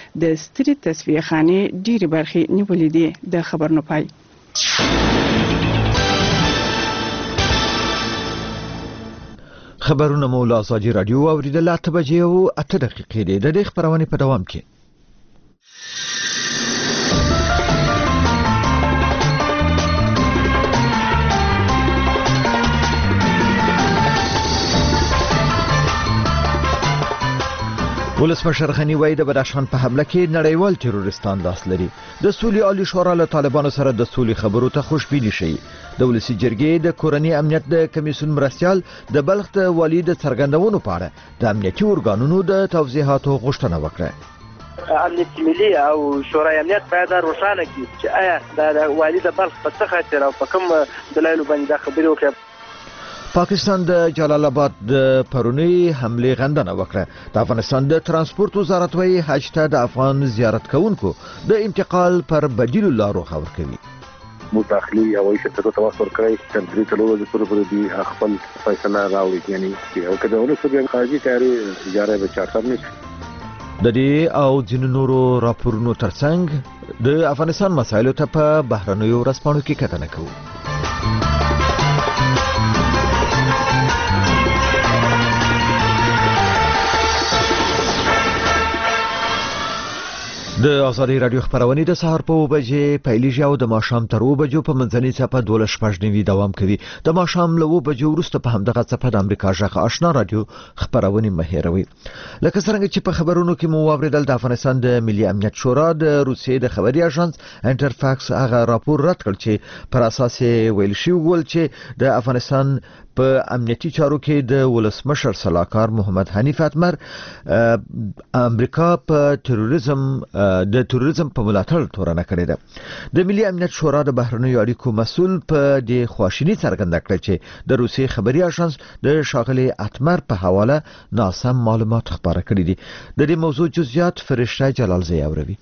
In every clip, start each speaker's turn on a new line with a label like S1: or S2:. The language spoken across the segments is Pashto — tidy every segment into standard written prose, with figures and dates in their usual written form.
S1: د ستري تصفیه خانې ډېری برخې نیولې دي. د خبر نه پای.
S2: خبرونه مو له ازادي رادیو اوریدل 8 بجې او 8 دقیقې دي. د دې خبرونه په دوام کې ولسمشر غنی وای د بدخشان په حمله کې نړیوال تروریستان لاس لري. د سولې عالی شورا له طالبانو سره د سولې خبرو ته خوشبیني شي. د ولسی جرګې د کورنۍ امنیت د کمیسیون مرستیال د بلخ د والي د څرګندونو په اړه د امنیتي ارګانونو د توضیحاتو غوښتنه وکړه.
S3: امنیت ملي او شورای امنیت باید روښانه کړي چې آیا د والي د بلخ په څه خاطر او په کوم دلایل باندې خبرې وکړي.
S2: پاکستان د جلال آباد د پرونی حمله غندنه وکړه. د افغانستان د ترانسپورت وزارت وايي حج ته د افغان زیارت کوونکو د انتقال پر بدیل لارو خبر کوي.
S4: متأخلي هوایي شرکتونو ته وخت ورکړی چې د تلو د پوره دی خپل فیصله راوړي. یعنی او کله ولې سبب خارجي کاری اجاره به چارتر نشي.
S2: د دې او ځینو نورو راپورونو ترڅنګ د افغانستان مسایلو ته په بهرنیو ورځپاڼو کې کتنه کوو. د ازادي رادیو خبرونه د سهار په 2 بجې پیلېږي او د ماښام تر 2 بجو په منځنۍ صفه 12:15 دوام کوي. د ماښام له 2 بجو وروسته په همدغه صفه د امریکا ژغ آشنا رادیو خبرونه مهیروي. لکه څنګه چې په خبرونو کې مو واوریدل د افغانستان د ملي امنیت شورا د روسیې د خبري اژانس انټرفاکس هغه راپور رد کړ چې پر اساس ویل شوی ول چې د افغانستان په امنیتي چارو کې د ولسمشر صلاحکار محمد حنیف اتمر امریکا په تروریزم په ملاتړ تورنه کړې ده. د ملي امنیت شورا د بهرنیو اړیکو مسؤل په دې خواشینی څرګنده کړه چې د روسي خبري اژانس د شاغلي اتمر په حواله ناسم معلومات خبره کړې دي. د دې موضوع جزئیات فرشته جلال زی اوروي.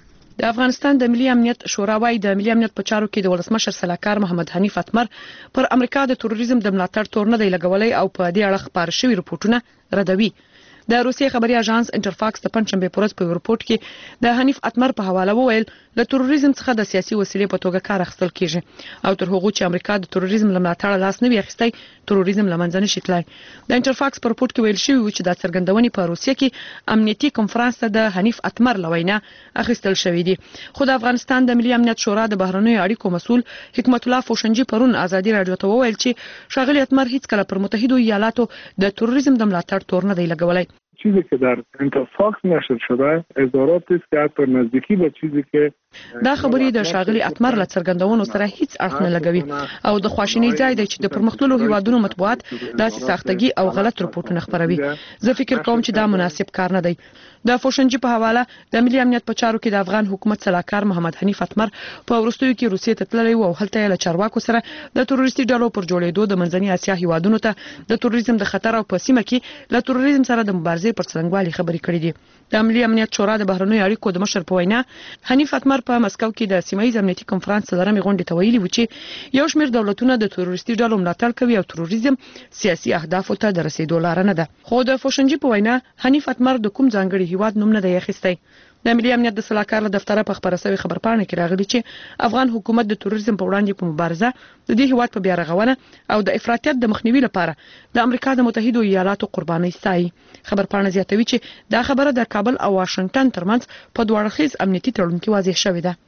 S5: د افغانستان د ملي امنیت شورا وايي د ملي امنیت په چارو کې د ولسمشر صلاحکار محمد حنیف اتمر پر امریکا د تروریزم د ملاتړ تور نه دی لګولای او په دې اړه خبر شوی رپورټونه ردوي. د روسي خبري اژانس انټرفاکس د پنځشنبه په ورځ په رپورت کې د حنیف اتمر په حواله وویل له تروریزم څخه د سیاسي وسیلې په توګه کار اخیستل کیږي او تر هغه چې امریکا د تروریزم لملاتړ لاس نه وي اخیستی تروریزم لمنځه نشي تلای. د انټرفاکس په رپورت کې ویل شوی چې د څرګندونې په روسیه کې امنیتي کنفرانس ته د حنیف اتمر لوینا اخیستل شوی دی. خو د افغانستان د ملي امنیت شورا د بهرنیو اړیکو مسؤل حکمت الله فوشنجي پرون ازادي رادیو ته وویل چې شاغلي اتمر هیڅ کله پر متحده ایالاتو د تروریزم د ملاتړ تور نه دی لګولای.
S6: چیزی که در انترفاکس نشر شده اظهاراتی است که حتی نزدیکی به چیزی که
S5: دا خبرې د شاغلي اتمر له څرګندونو سره هیڅ اړخ نه لګوي او د خواشینۍ ځای دی چې د پرمختللو هیوادونو مطبوعات داسې ساختګي او غلط رپورټونه خبروي. زه فکر کوم چې دا مناسب کار نه دی. د فوشنجي په حواله د ملي امنیت په چارو کې د افغان حکومت صلاحکار محمد حنیف اتمر په وروستیو کې روسیې ته تللی او هلته له چارواکو سره د تروریستي ډلو پر جوړېدو د منځنۍ اسیا هیوادونو ته د تروریزم د خطر او په سیمه کې له تروریزم سره د مبارزې پر څرنګوالي خبرې کړې دي. د ملي امنیت شورا د بهرنیو اړیکو د مشر په وینا حنیف اتمر په مسکو کې د سیمایي امنیتي کنفرانس لرمې غونډې ته ویلي و چې یو شمېر دولتونه د تروریستي ډلو ملاتړ کوي او تروریزم سیاسي اهدافو ته د رسیدو لار نه ده. خو د فوشنجي په وینا حنیف اتمر د کوم ځانګړي هیواد نوم نه دی اخیستی. د ملي امنیت د صلاحکار له دفتره په خبره شوی خبرپاڼه کې راغلی چې افغان حکومت د تروریزم په وړاندې په مبارزه د دې هیواد په بیا رغونه او د افراطیت د مخنیوي لپاره د امریکا د متحده ایالاتو قرباني ستایي. خبرپاڼه زیاتوي چې دا خبره د کابل او واشنگټن ترمنځ په دوه اړخیز امنیتي تړون کې واضح شوې ده.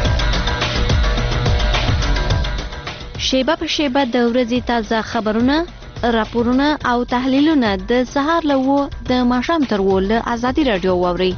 S7: شیبه په شیبه د ورځې تازه خبرونه، راپورونه او تحلیلونه د سهار له 2 د ماښام تر 2 له ازادي رادیو واورئ.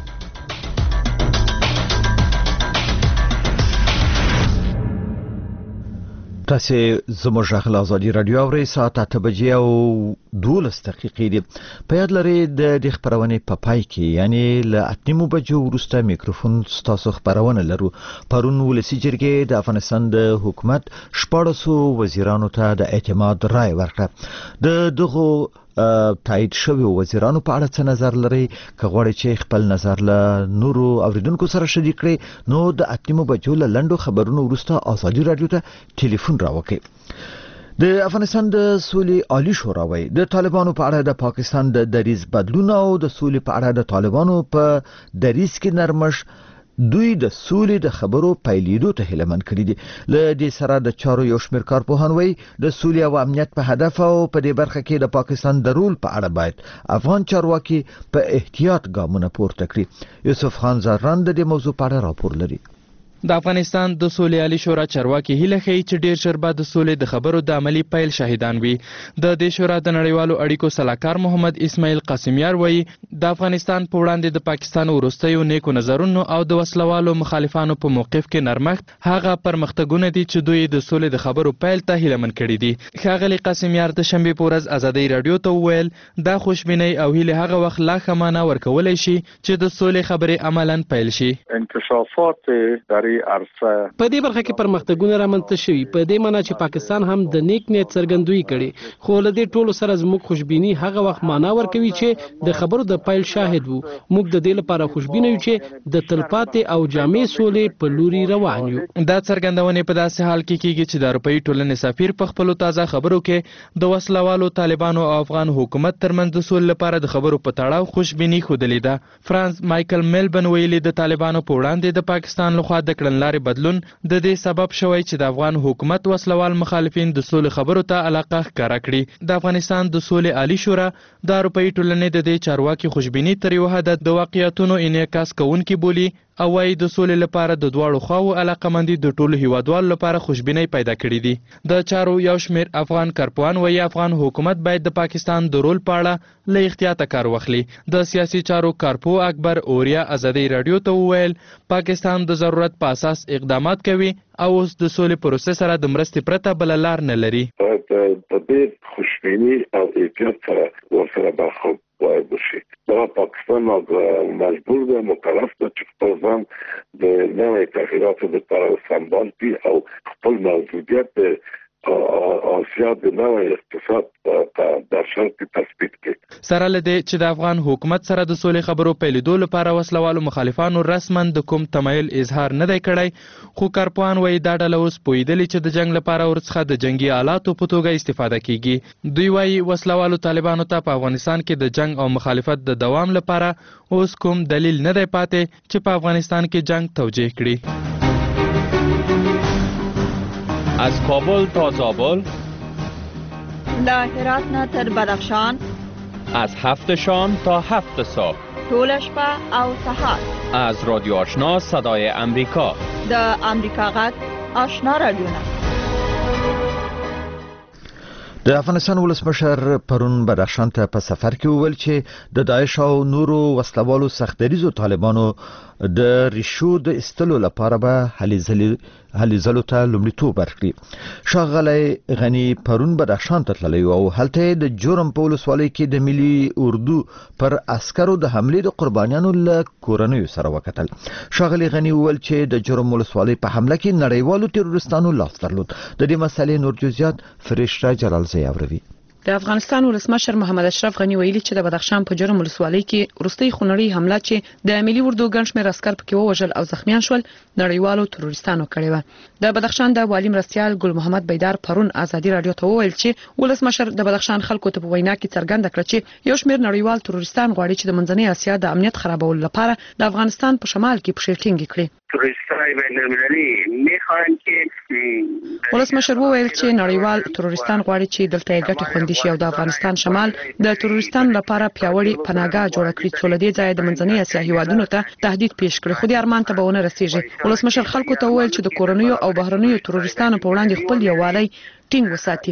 S2: تاسو زموږ غږ ازادي رادیو اورئ. ساعت 8 بجې او 12 دقیقې دي. په یاد لرئ د خبرونه په پای کې یعنی له 8 بجو وروسته میکروفون ستاسو خبرونه لرو. پرون ولسی جرګې د افغانستان د حکومت 14 وزیرانو ته د اعتماد رائے ورکړه. د دغه تایید شوی وزیرانو په اړه څه نظر لري؟ که غواړئ چې خپل نظر له نورو اوریدونکو سره شریک کړئ نو د 8 بجو له لنډو خبرونو وروسته ازادي رادیو ته ټلیفون راوکړئ. د افغانستان د سولې عالی شورا وایي د طالبانو په اړه د پاکستان د دریځ بدلون او د سولې په اړه د طالبانو په دریځ کې نرمش دوی د سولې د خبرو پیلېدو ته هیله کړي دي. له دې سره د چارو یو شمېر کارپوهان وایي د سولې او امنیت په هدف او په دې برخه کې د پاکستان د رول په اړه باید افغان چارواکي په احتیاط ګامونه پورته کړي. یوسف خان زران د دې موضوع په اړه راپور لري.
S8: د افغانستان د سولې عالی شورا چارواکي هیله کوي چې ډیر ژر به د سولې د خبرو د عملی پیل شاهدان وي. د دې شورا د نړیوالو اړیکو سلاکار محمد اسماعیل قاسمیار وایي د افغانستان په وړاندې د پاکستان وروستیو نیکو نظرونو او د وسلوالو مخالفانو په موقف کې نرمښت هغه پرمختګونه دي چې دوی د سولې د خبرو پیل ته هیله کړي دي. ښاغلي قاسمیار د شنبې په ورځ ازادۍ رادیو ته وویل دا خوشبینۍ او هیله هغه وخت لا ښه معنا ورکولی شي چې د سولې خبرې عملاً پیل شي.
S4: انکشافات
S9: په دې برخه کې پرمختګونه رامنځته شوي، په دې معنی چې پاکستان هم د نیک نیت څرګندوي کړي، خو له دې ټولو سره زموږ خوشبیني هغه وخت معنا ورکوي چې د خبرو د پیل شاهد وو. موږ د دې لپاره خوشبینه یو چې د تلپاتې او جامع سولې په لوري روان یو.
S8: دا څرګندونې په داسې حال کې کیږي چې د اروپایي ټولنې سفیر په خپلو تازه خبرو کې د وسلوالو طالبانو او افغان حکومت ترمنځ د سولې لپاره د خبرو په تړاو خوشبیني ښودلې ده. فرانس مایکل میلبن ویلي د طالبانو په وړاندې د پاکستان لخوا د کړنلارې بدلون د دې سبب شوی چې د افغان حکومت وسلوال مخالفین د سولې خبرو ته علاقه ښکاره کړي. د افغانستان د سولې عالی شورا د اروپایي ټولنې د دې چارواکي خوشبیني تر یو حده د واقعیتونو انعکاس کوونکي بولي او وايي د سولې لپاره د دواړو خواو علاقمندي د ټولو هیوادوالو لپاره خوشبینۍ پیدا کړي دي. د چارو یو شمېر افغان کارپوهان وايي افغان حکومت باید د پاکستان د رول په اړه له احتیاطه کار واخلي. د سیاسي چارو کارپوه اکبر اوریا ازادۍ رادیو ته وویل پاکستان د ضرورت په اساس اقدامات کوي او اوس د سولې پروسې سره د مرستې پرته بل لار نه لري.
S4: په دې خوشبیني او احتیاط سره ورسره برخورد باید وشي. دا پاکستان مجبور ده مکلف ده چې خپل ځان د نوې تغییراتو لپاره سمبال کړي او خپل موجودیت د آسیا د نوې اقتصاد در شرط کې تثبیت کړي.
S8: سره له دې چې د افغان حکومت سره د سولې خبرو پیلېدو لپاره وسلوالو مخالفانو رسما د کوم تمایل اظهار نه دی کړی، خو کارپوهان وایي دا ډله اوس پوهېدلې چې د جنګ لپاره ورڅخه د جنګي آلاتو په توګه استفاده کیږي. دوی وایي وسلوالو طالبانو ته په افغانستان کې د جنګ او مخالفت د دوام لپاره اوس کوم دلیل نه دی پاتې چې په افغانستان کې جنگ توجیه کړي.
S10: از کابل تا زابل،
S11: له هرات نه تر بدخشان،
S10: از 7 شام تا 7 صبح،
S11: ټول شپه او سهار،
S10: از رادیو آشنا صدای امریکا،
S11: د امریکا غږ آشنا رادیو.
S2: د افغانستان ولسمشر پرون بدخشان ته په سفر کې وویل چې د داعش او نورو وسلوالو سختدریزو طالبانو د ریشو د استلو لپاره به هلې ځلو ته لومړیتوب ورکړي. ښاغلی غني پرون بدخشان ته تللی او هلته د جرم په ولسوالۍ کې د ملي اردو پر عسکرو د حملې د قربانیانو له کورنیو سره وکتل. ښاغلی غني وویل چې د جرم ولسوالۍ په حمله کې نړیوالو تروریستانو لاس درلود. د دې مسلې نور جزئیات فرشته جلال زیاوروي.
S5: د افغانستان ولسمشر محمد اشرف غنی ویلي چې د بدخشان په جرم ولسوالۍ کې وروستۍ خونړۍ حمله چې د ملي اردو ګڼ شمېر عسکر پکې ووژل او زخمیان شول نړیوالو تروریستانو کړې وه. د بدخشان د والي مرستیال ګل محمد بیدار پرون ازادي رادیو ته وویل چې ولسمشر د بدخشان خلکو ته په وینا کې څرګنده کړه چې یو شمېر نړیوال تروریستان غواړي چې د منځنۍ اسیا د امنیت خرابولو لپاره د افغانستان په شمال کې پښې ټینګې کړي. ولسمشر وویل چې نړیوال تروریستان غواړي چې دلته یې ګټې خوندي شي او د افغانستان شمال د تروریستانو لپاره پیاوړې پناهګاه جوړه کړي څو له دې ځایه د منځنۍ اسیا هیوادونو ته تهدید پیښ کړي، خو دې ارمان ته به ونه رسیږي. ولسمشر خلکو ته وویل چې د کورنیو او بهرنیو تروریستانو په وړاندې خپل یووالی ټینګ وساتي.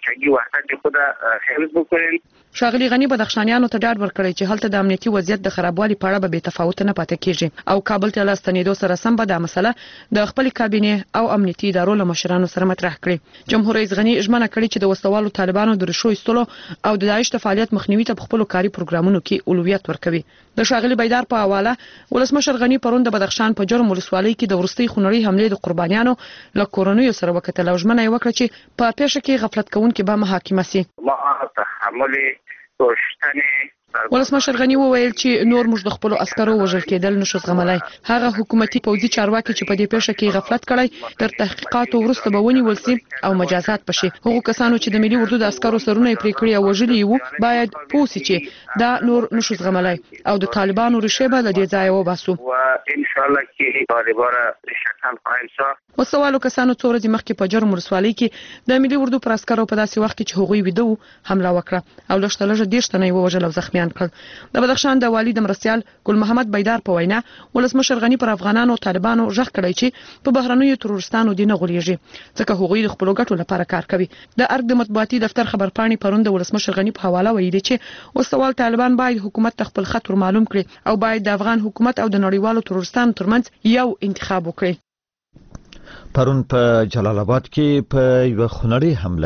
S5: ښاغلي غني بدخشانیانو ته ډاډ ورکړی چې هلته د امنیتي وضعیت د خرابوالي په اړه به بې تفاوته نه پاتې کیږي او کابل ته له ستنېدو سره سم به دا مسله د خپلې کابینې او امنیتي ادارو له مشرانو سره مطرح کړي. جمهور رئیس غني ژمنه کړې چې د وسلوالو طالبانو د ریښو ایستلو او د داعش د فعالیت مخنیوي ته په خپلو کاري پروګرامونو کې اولویت ورکوي. د ښاغلي بیدار په حواله ولسمشر غني پرون د بدخشان په جرم ولسوالۍ کې د وروستۍ خونړۍ حملې د قربانیانو له کورنیو سره وکتل او ژمنه یې وکړه چې په پیښه کې غفلت کوونکي به محاکمه شي.
S12: ما تحمل کشتن
S5: ولسمشر غنی وویل چې نور موږ د خپل عسکرو وژل کېدل نشو زغملای. هغه حکومتي پوځي چارواکي چې په دې پیښه کې غفلت کړی تر تحقیقاتو وروسته به ونیول شي او مجازات بشي. هغه کسانو چې د ملي اردو د عسکرو سرونه پرې کړی او وژلي وو باید پوه شي چې دا نور نشو زغملای او د طالبانو ریښې به له دې ځایه وباسو.
S3: ان شاء الله کې طالبانو ریښتیا قائم شو.
S5: وسوالو کسانو څو ورځې مخکې په جرم ولسوالۍ کې د ملي اردو پر عسکرو په داسې وخت کې چې هغوی ویده وو حمله وکړه او لږ 30 تنه یې ووژل او زخمیان کړل. د بدخشان د والي د مرستیال ګل محمد بیدار په وینا ولسمشر غنی پر افغانانو طالبانو ژغ کړی چې په بهرنیو تروریستانو دي نه غولېږي ځکه هغوی د خپلو ګټو لپاره کار کوي. د ارګ د مطبوعاتي دفتر خبرپاڼې پرون د ولسمشر غنی په حواله ویلي چې وسوال طالبان باید حکومت ته خپل خط ور معلوم کړي او باید د افغان حکومت او د نړیوالو تروریستانو ترمنځ یو انتخاب وکړي.
S2: پرون په جلال آباد کې په یو خونړۍ حمله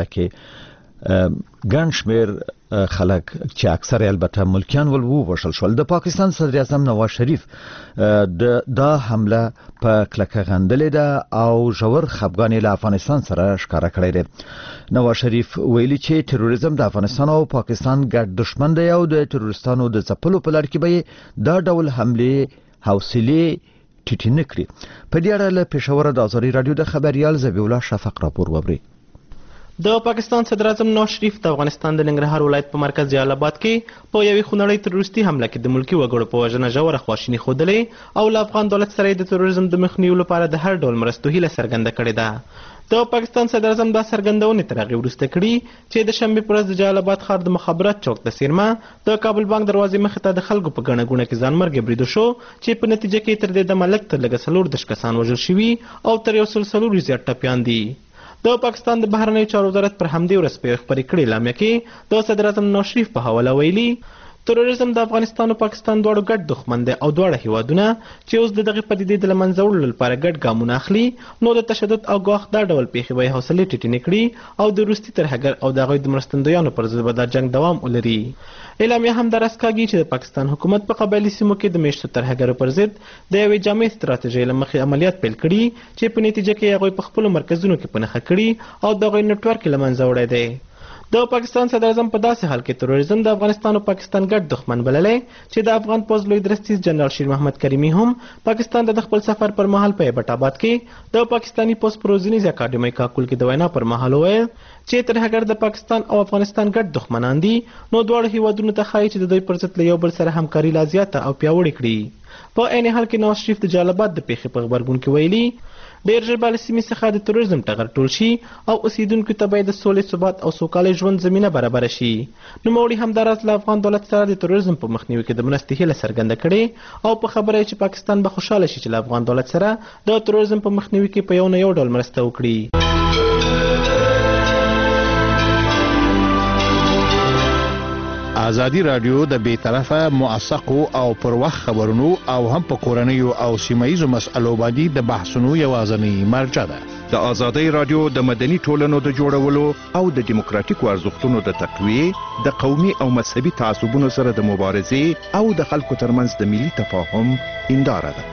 S2: کې ګڼ شمېر خلک چې اکثر البته ملکیان ول ووژل شول. د پاکستان صدر اعظم نواز شریف دا حمله په کلکه غندلې ده او ژور خفګان له افغانستان سره ښکارا کړی دی. نواز شریف ویلي چې تروریزم د افغانستان او پاکستان ګډ دښمن دی او د تروریستانو د ځپلو په لړ کې به دا ډول حمله حوصله ټیټی نکړي. په دې اړه له پېښور د ازادي رادیو د خبريال زبیح الله شفق راپور وبري.
S12: د پاکستان صدر اعظم نواز شریف د افغانستان د ننګرهار ولایت په مرکز جلال آباد کې په یوې خونړۍ تروریستي حمله کې د ملکی وګړو په وژنه ژوره خواشیني ښودلې او له افغان دولت سره د تروریزم د مخنیوي لپاره د هر ډول مرستو هیله څرګنده کړې ده. د پاکستان صدر اعظم دا څرګندونې تر هغې وروسته کړي چې د شنبې په ورځ د جلال آباد ښار د مخابرات چوک د څیرمه د کابل بانک دروازې مخې ته د خلکو په ګڼه ګوڼه کې ځانمرګه بریدو شو چې په نتیجه کې تر دې دمه لږ تر لږه 14 کسان وژل شوي او تر 140 زیات ټپیان دي. د پاکستان د بهرنیو چارو وزارت پر همدې ورځ په خبرې کړې اعلامیه کې د صدر اعظم نواز شریف په حواله ویلي تروریزم د افغانستان او پاکستان دواړو ګډ دښمن دی او دواړه هیوادونه چې اوس د دغه پدیدې د لمنځه وړلو لپاره ګډ ګامونه اخلي نو د تشدد او ګواښ دا ډول پیښې به حوصله ټیټې نه کړي او د روسي ترهګر او د هغوی د مرستندویانو پر ضد به دا جنګ دوام ولري. اعلامیه هم دا راڅکاږي چې د پاکستان حکومت په قبایلي سیمو کې د میشتو ترهګرو پر ضد د یوې جامع ستراتیژۍ له مخې عملیات پیل کړي چې په نتیجه کې هغوی په خپلو مرکزونو کې په نښه کړي او د هغوی نیټورک له منځه وړی دی. د پاکستان صدر اعظم په داسې حال کې تروریزم د افغانستان او پاکستان ګډ دښمن بللی چې د افغان پوځ لوی درستیز جنرال شیر محمد کریمي هم پاکستان د خپل سفر پر مهال په ایبټ آباد کې د پاکستاني پوځ په روزنیز اکاډمۍ کاکول کې د وینا پر مهال وویل چې ترهګر د پاکستان او افغانستان ګډ دښمنان دي نو دواړو هیوادونو ته ښایي چې د دوی پر ضد له یو بل سره همکاري لا زیاته او پیاوړې کړي. په عین حال کې نواز شریف د جلال آباد د پیښې په غبرګون کې ویلي ډېر ژر به له سیمې څخه د تروریزم ټغر ټول شي او اوسیدونکو ته به د سولې ثبات او سوکاله ژوند زمینه برابره شي. نوموړي همداراز له افغان دولت سره د تروریزم په مخنیوي کې د مرستې هیله څرګنده کړې او په خبره چې پاکستان به خوشحاله شي چې له افغان دولت سره د تروریزم په مخنیوي کې په یو نه یو ډول مرسته وکړي.
S13: ازادي رادیو د بیطرفه موثقو او پر وخت خبرونو او هم په کورنیو او سیمایي مسألو باندې د بحثونو یوازنی مرجع ده.
S14: د ازادي رادیو د مدني ټولنو د جوړولو او د دیموکراتیکو ارزښتونو د تقویه د قومي او مذهبي تعصبونو سره د مبارزې او د خلکو ترمنځ د ملي تفاهم هنداره ده.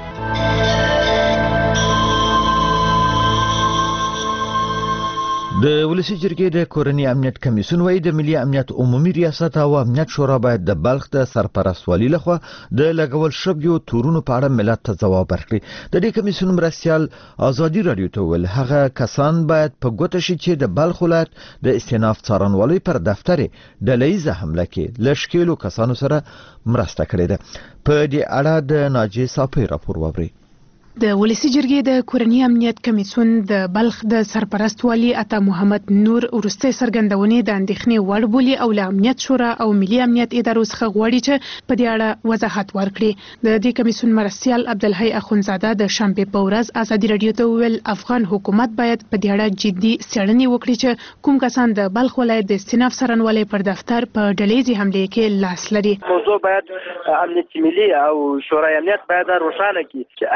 S2: د ولسی جرګې د کورنی امنیت کمیسیون وایي د ملي امنیت عمومي ریاست او امنیت شورا باید د بلخ د سرپرستوالي لخوا د لګول شویو تورونو په اړه ملت ته ځواب ورکړي. د دې کمیسیون مرستیال ازادي رادیو ته ویل هغه کسان باید په ګوته شي چې د بلخ ولایت د استیناف څارنوالۍ پر دفتر ډلهیزه حمله کې لشکېلو کسانو سره مرسته کړې ده. په دې اړه د ناجی صافي راپور وبري.
S15: د ولسی جرګې د کورنی امنیت کمیسیون د بلخ د سرپرستوالي عطا محمد نور ورسته سرګندونې د اندېښنې وړ بولي او له امنیت شورا او ملي امنیت ادارو څخه غواړي چې په دې اړه وضاحت ورکړي. د دې کمیسیون مرستیال عبدالحی اخونزاده د شنبې په ورځ ازادي رادیو ته ویل افغان حکومت باید په دې اړه جدي څېړنې وکړي چې کوم کسان د بلخ ولایت د استیناف څارنوالۍ پر دفتر په ډلهیزې حملې کې لاس لري.
S3: موضوع باید امنیت ملي او شورای امنیت باید روښانه کړي چې آیا د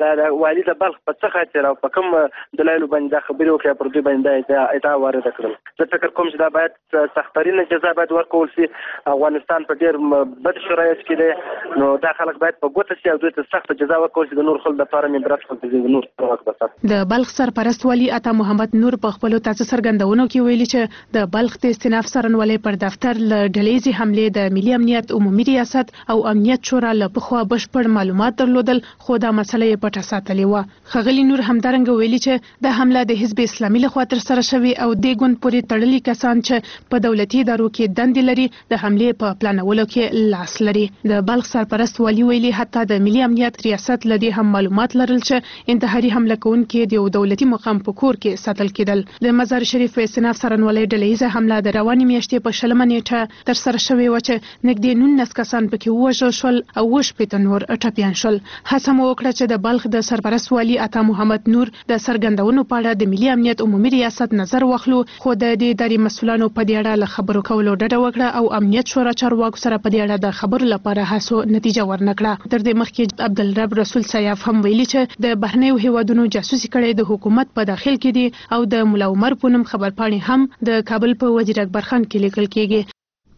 S3: د والي د بلخ په څه خاطر او په کوم دلایلو باندې دا خبرې وکړې پر دوی باندې ادعا وارده کړل. زه فکر کوم چې دا باید سخت‌ترینه جزا باید ورکول شي. افغانستان په ډېر بد شرایط کې دی، نو دا خلک باید په ګوته شي او دوی ته سخته جزا ورکول شي د نور خلکو لپاره عبرت وګرځي. نور وخت
S15: د بلخ سرپرست والي عطا محمد نور په خپل تاسو څرګندونو کې ویلي چې د بلخ د استناف څارنوالۍ پر دفتر له ډلهیزې حملې د ملي امنیت عمومي ریاست او امنیت شورا له پخوا بشپړ معلومات درلودل، خو دا مسله یې پټه ساتلې وه. ښاغلي نور همدارنګه ویلي چې د حمله د حزب اسلامي لخوا ترسره شوې او دې ګوند پورې تړلي کسان چې په دولتي ادارو کې دندې لري د حملې په پلانولو کې لاس لري. د بلخ سرپرست والي ویلي حتی د ملي امنیت ریاست لدی هم معلومات لرل چې انتحاري حمله کوونکي د یو دولتي مقام په کور کې ساتل کېدل. د مزار شریف په استناف څارنوالۍ ډلهیزه حمله د روانې میاشتې په 20 نیټه ترسره شوې وه چې نږدې 19 کسان پکې ووژل شول او 18 نور ټپیان شول. هڅه مو وکړه چې د بلخ د سرپرست والي عطا محمد نور د څرګندونو په اړه د ملي امنیت عمومي ریاست نظر واخلو، خو د دې ادارې مسؤلانو په دې اړه له خبرو کولو ډډه وکړه او امنیت شورا چارواکو سره په دې اړه د خبرو لپاره هڅو نتیجه ورنکړه. تر دې مخکې عبدالرب رسول سیاف هم ویلي چې د بهرنیو هیوادونو جاسوسي کړي د حکومت په داخل کې دي او د ملا عمر په نوم خبرپاڼې هم د کابل په وزیر اکبر خان کې لیکل کېږي.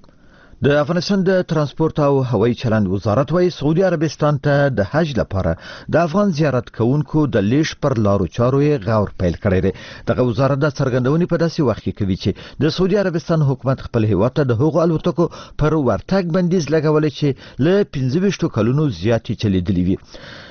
S2: د افغانستان د ترانسپورت او هوایي چلند وزارت وايي سعودي عربستان ته د حج لپاره د افغان زیارت کوونکو د لیش پر لارو چارو یې غور پیل کړی دی. دغه وزارت د څرګندونې په داسې وخت کې کوي چې د سعودي عربستان حکومت خپل هیواد ته د هغو الوتکو پر ورتګ بندیز لګولې چې له 15 کلونو زیاتې چلیدلې وي.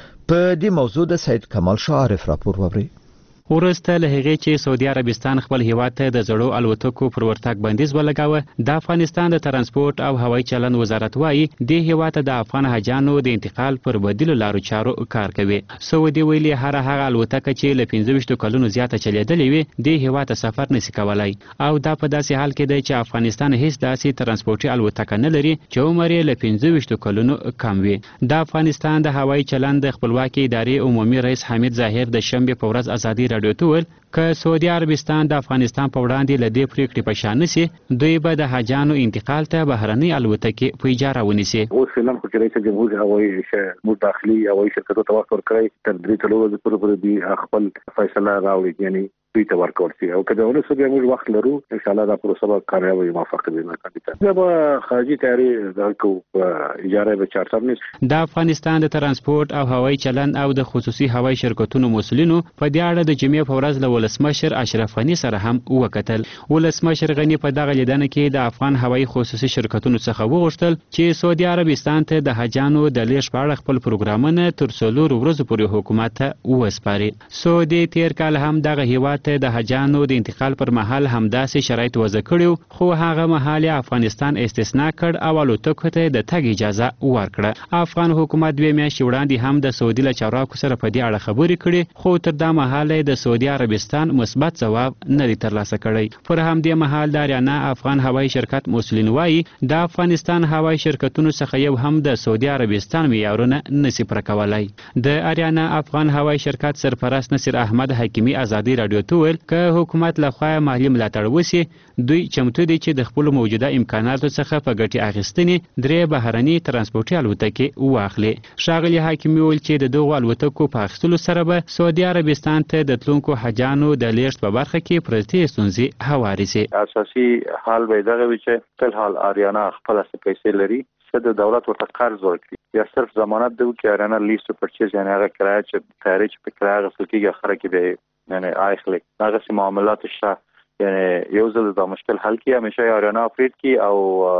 S2: په دې موضوع د سید کمال شاه عارف راپور ووري.
S16: ورسته له هغې چې سعودي عربستان خپل هیواد ته د زړو الوتکو پر ورتګ بندیز ولګاوه، د افغانستان د ترانسپورت او هوایي چلند وزارت وايي د هیواد ته د افغان حاجانو د انتقال پر بدیلو لارو چارو کار کوي. سعودي ویلي هغه الوتکه چې له 15 کلونو زیاته چلیدلې وي د هیواد ته سفر نشي کولای، او دا په داسې حال کې دی چې افغانستان هیڅ داسې ترانسپورتي الوتکه نه لري چې عمر یې له 15 کلونو کم وي. د افغانستان د هوایي چلند د خپلواکي ادارې عمومي رئیس حمید ظاهر د شنبه په ورځ ازادي راډیو ته وویل که سعودي عربستان د افغانستان په وړاندې له دې پریکړې په شا نشي، دوی به د حاجانو انتقال ته بهرنۍ الوتکې په اجاره ونیسي.
S17: اوس فعلا خو چې رئیس جمهور هوایي داخلي هوایي شرکتونو ته وخت ورکړی تر 3 ورځې پورې دوی خپل فیصله راوړي، یعنی دوی ته ورکول شي او که د ولس بیا موږ وخت لرو ان شاء الله دا پروسه به کامیاب وي موفق وي. دا به خارجي تیاری ځکو اجاره به چارټر نس.
S16: د افغانستان د ترانسپورت او هوایي چلند او د خصوصي هوایي شرکتونو مسؤلینو په دې اړه د جمعې په ورځ له ولسمشر اشرف غني سره هم وکتل. ولسمشر غني په دغه لیدنه کې د افغان هوایي خصوصي شرکتونو څخه وغوښتل چې سعودي عربستان ته د حاجانو د لیږد په اړه خپل پروګرامونه تر 4 ورځې پورې حکومت ته وسپاري. سعودي تیر کال هم دغه هیواد ته د حاجانو د انتقال پر مهال همداسې شرایط وضع کړیو، خو هغه مهال افغانستان استثناء کړ او الوتکو ته د تګ اجازه ورکړه. افغان حکومت 2 میاشتې وړاندې هم د سعودي له چارواکو سره په دې اړه خبرې کړې، خو تر دا مهاله د سعودي عربستان مثبت ځواب نه دی ترلاسه کړی. پر همدې مهال د اریانا افغان هوایي شرکت مسؤلین وایي د افغانستان هوایي شرکتونو څخه یو هم د سعودي عربستان معیارونه نشي پوره کولای. د اریانا افغان هوایي شرکت سرپرست نصیر احمد حکیمی ازادي راډیو ته ویل که حکومت لخوا مالی ملاتړ وشي، دوی چمتو دي چې د خپل موجوده امکاناتو څخه په ګټې اخیستنې 3 بهرني ترانسپورتي الوتکې واخلي. ښاغلي حکیمي ویل چې د دغو الوتکو په اخیستلو سره به سعودي عربستان ته د تلونکو حاجانو د لیږد په برخه کې پرتې ستونزې هوارې شي.
S17: اساسي حال به دغه وي چې فل حال اریانا خپل پیسې لري چې د دولت ورته قرض ورکړي یا صرف ضمانت دی چې اریانا لیست پرچیز یعنی هغه کرایه چې تاریخ په کرایه غوښتل کېږي اخره کې به یعنی اخلي هغه سي معاملات شته، یعنی یو ځل دا مشکل حل کی همیشه اریانا افرید کی او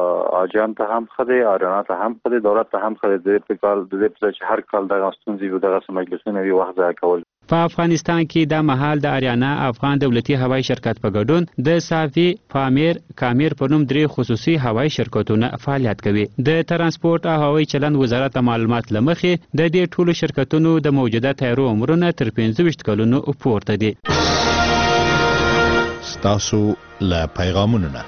S17: اجان ته هم خده اریانا ته هم خده دولت ته هم خده د په کال د دې هر کال د غستونځي او د مجلسونو وی وخت ځای کول.
S16: په افغانستان کې د محل د اریانا افغان دولتي هوایي شرکت په ګډون د صافي پامیر کامیر په نوم 3 خصوصي هوایي شرکتونه فعالیت کوي. د ترانسپورت او هوایي چلند وزارت معلومات لمخې د دې ټولو شرکتونو د موجوده تایرو عمرونه تر 15 کلونو پورته دي.
S13: ستاسو له پیغامونو نه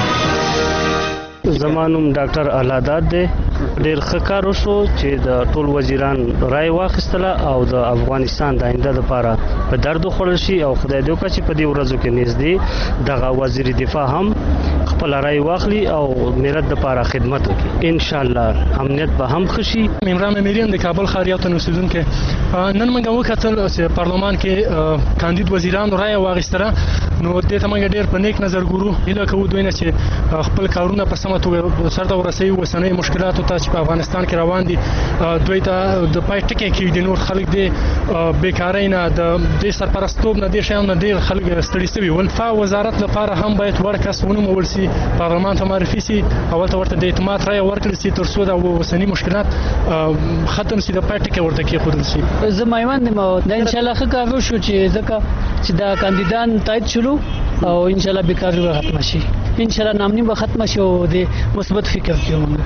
S18: زمانوم ډاکټر الاداد دی. ډیر ښه کار وشو چې د ټول وزیران رای واخیستله او د افغانستان د آینده لپاره په درد خوړل شي او خدای دې وکړي چې په دې ورځو کې نږدې دغه وزیر دفاع هم خپل رائے واخلي او ملت لپاره خدمت وکړي. ان شاء الله امنیت به هم خشي.
S19: عمران امیریان د کابل ښاریاتو اوسیدونکو نن موږ وکتل چې پارلمان کې کاندید وزیرانو رائے واغستره، نو دې ته موږ ډېر په نیک نظر ګورو. هیله کوو دوی نه چې خپل کارونه په سمه توګه سرته ورسوي، اوسنۍ مشکلاتو ته چې په افغانستان کې روان دي دوی ته د پای ټکی کېږدي. نور خلک د بیکارۍ نه د دې سرپرستوب نه دې شیانو نه ډېر خلک ستړي سوي ول. وزارت لپاره هم باید وړ کس ونومول سي، پارلمان ته معرفي سي او ورته د اعتماد رایه ورکړل سي تر څو د اوسني مشکلات ختم سي، د پای ټکی ورته کېښودل سي.
S20: زه مایوند یم او دا انشاءالله ښه کار وشو چې ځکه چې دا کاندیدان تایید شلو او انشاءالله بیکاري به ختمه شي، انشاءالله نامني به ختمه شي او د مثبت فکر کوو.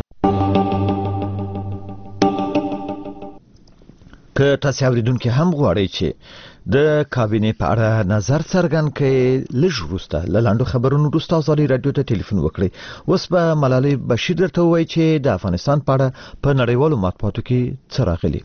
S2: که تاسو اوریدونکو هم غواړئ چې د کابینې په اړه نظر څرګند کړئ، لږ وروسته له لاندو خبرونو وروسته ازادي رادیو ته ټلیفون وکړئ. اوس به ملالۍ بشیر درته ووایي چې د افغانستان په اړه په نړیوالو مطبوعاتو کې څه راغلي.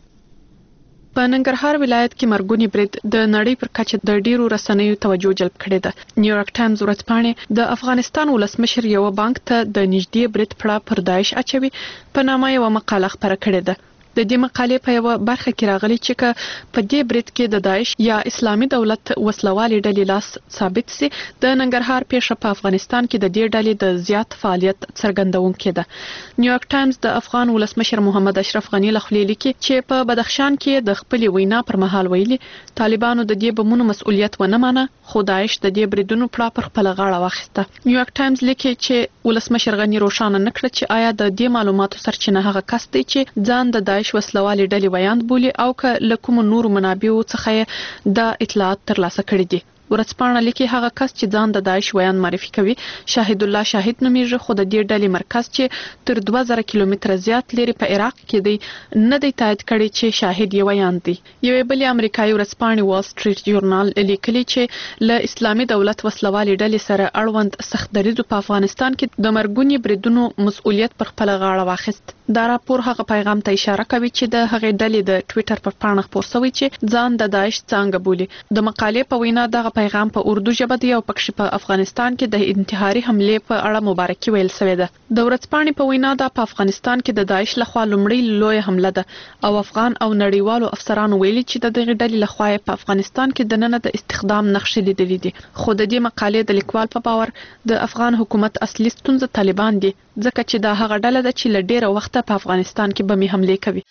S15: په ننګرهار ولایت کې مرګونی برید د نړۍ پر کچه د ډیرو رسنیو توجه جلب کړې ده. نیویارک ټایمز ورځپاڼې د افغانستان ولسمشر یو بانک ته د نږدې برید پړه پر داعش اچوي په نامه یو مقاله خپره کړې ده. د دې مقالې په یو برخه کې راغلي چې په دې برید کې د داعش یا اسلامي دولت وسلوالي ډلې لاس ثابت سي، د ننګرهار پیښه په افغانستان کې د دې ډلې د زیات فعالیت څرګندونکې ده. نیویارک ټایمز د افغان ولسمشر محمد اشرف غنی لخوا لیکي چې په بدخشان کې د خپل وینا پر مهال ویلي طالبانو د دې بمونو مسؤلیت ونه مانه، خو داعش د دې بریدونو پړه پر خپل غاړه واخیسته. نیویارک ټایمز لیکي چې ولسمشر غنی روښانه نکړه چې آیا د دې معلوماتو سرچینه هغه کس دی چې ځان د داعش وسلوالي ډلې ویاند بولي او که له کوم نورو منابعو څخه د اطلاعات ترلاسه کړي دي. ورځپاڼه لیکي هغه کس چې ځان د داعش ویاند معرفي کوي شاهد الله شاهد نومیږي، خو د دې ډلې مرکز چې تر 2000 کیلومتره زیات لري په عراق کې دی نه دی تایید کړي چې شاهد یې ویاند دی. یوې بلې امریکایي ورځپاڼې وال سټریټ جورنال لیکلي چې له اسلامي دولت وسلوالي ډلې سره اړوند سخت دریځو په افغانستان کې د مرګونی بریدونو مسؤلیت پر خپل غاړه واخیست. دا راپور هغه پیغام ته اشاره کوي چې د هغې ډلې د ټوئیټر پر پاڼه خپور شوی چې ځان د داعش څنګه بولي. د مقالې په وینا دغه پیغام په اردو ژبه دی او پکښې په افغانستان کې د انتحاري حملې په اړه مبارکي ویل شوې ده. د ورځپاڼې په وینا دا په افغانستان کې د داعش لخوا لومړی لوی حمله ده او افغان او نړیوالو افسرانو ویلي چې د دغه ډلې لخوا په افغانستان کې د نن د استخدام نقشې لیدلې دي. خو د دې مقالې د لیکوال په باور د افغان حکومت اصلي ستونزه طالبان دي، ځکه چې دا هغه ډله ده چې له ډیره وخته په افغانستان کې بمي حملې کوي.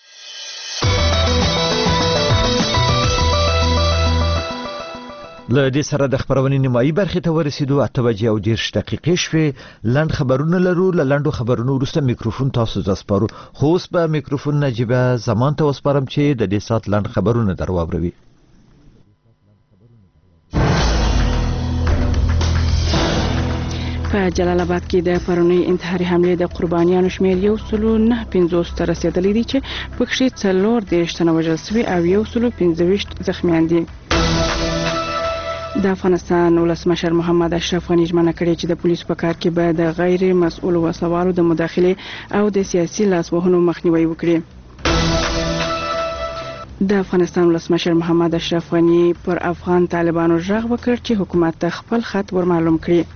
S2: له دې سره د خبرونې نیمایي برخې ته ورسېدو. 8:30 شوې. لنډ خبرونه لرو. له لنډو خبرونو وروسته میکروفون تاسو ته سپارو. خو اوس به میکروفون نجیبه زمان ته وسپارم چې د دې سات لنډ خبرونه در واوروي.
S1: په جلال آباد کې د پرونی انتحاري حملې د قربانیانو شمېر 1.95 ته رسیدلی دی چې پکښې 4 تنه وژل شوي او 125 زخمیان دي. د افغانستان ولسمشر محمد اشرف غنی ژمنه کړې چې د پولیسو په کار کې به د غیر مسؤل وسلوالو د مداخلې او د سیاسي لاسوهنو مخنیوي وکړي. د افغانستان ولسمشر محمد اشرف غنی پر افغان طالبانو ژغ وکړ چې حکومت ته خپل خط ورمعلوم کړي.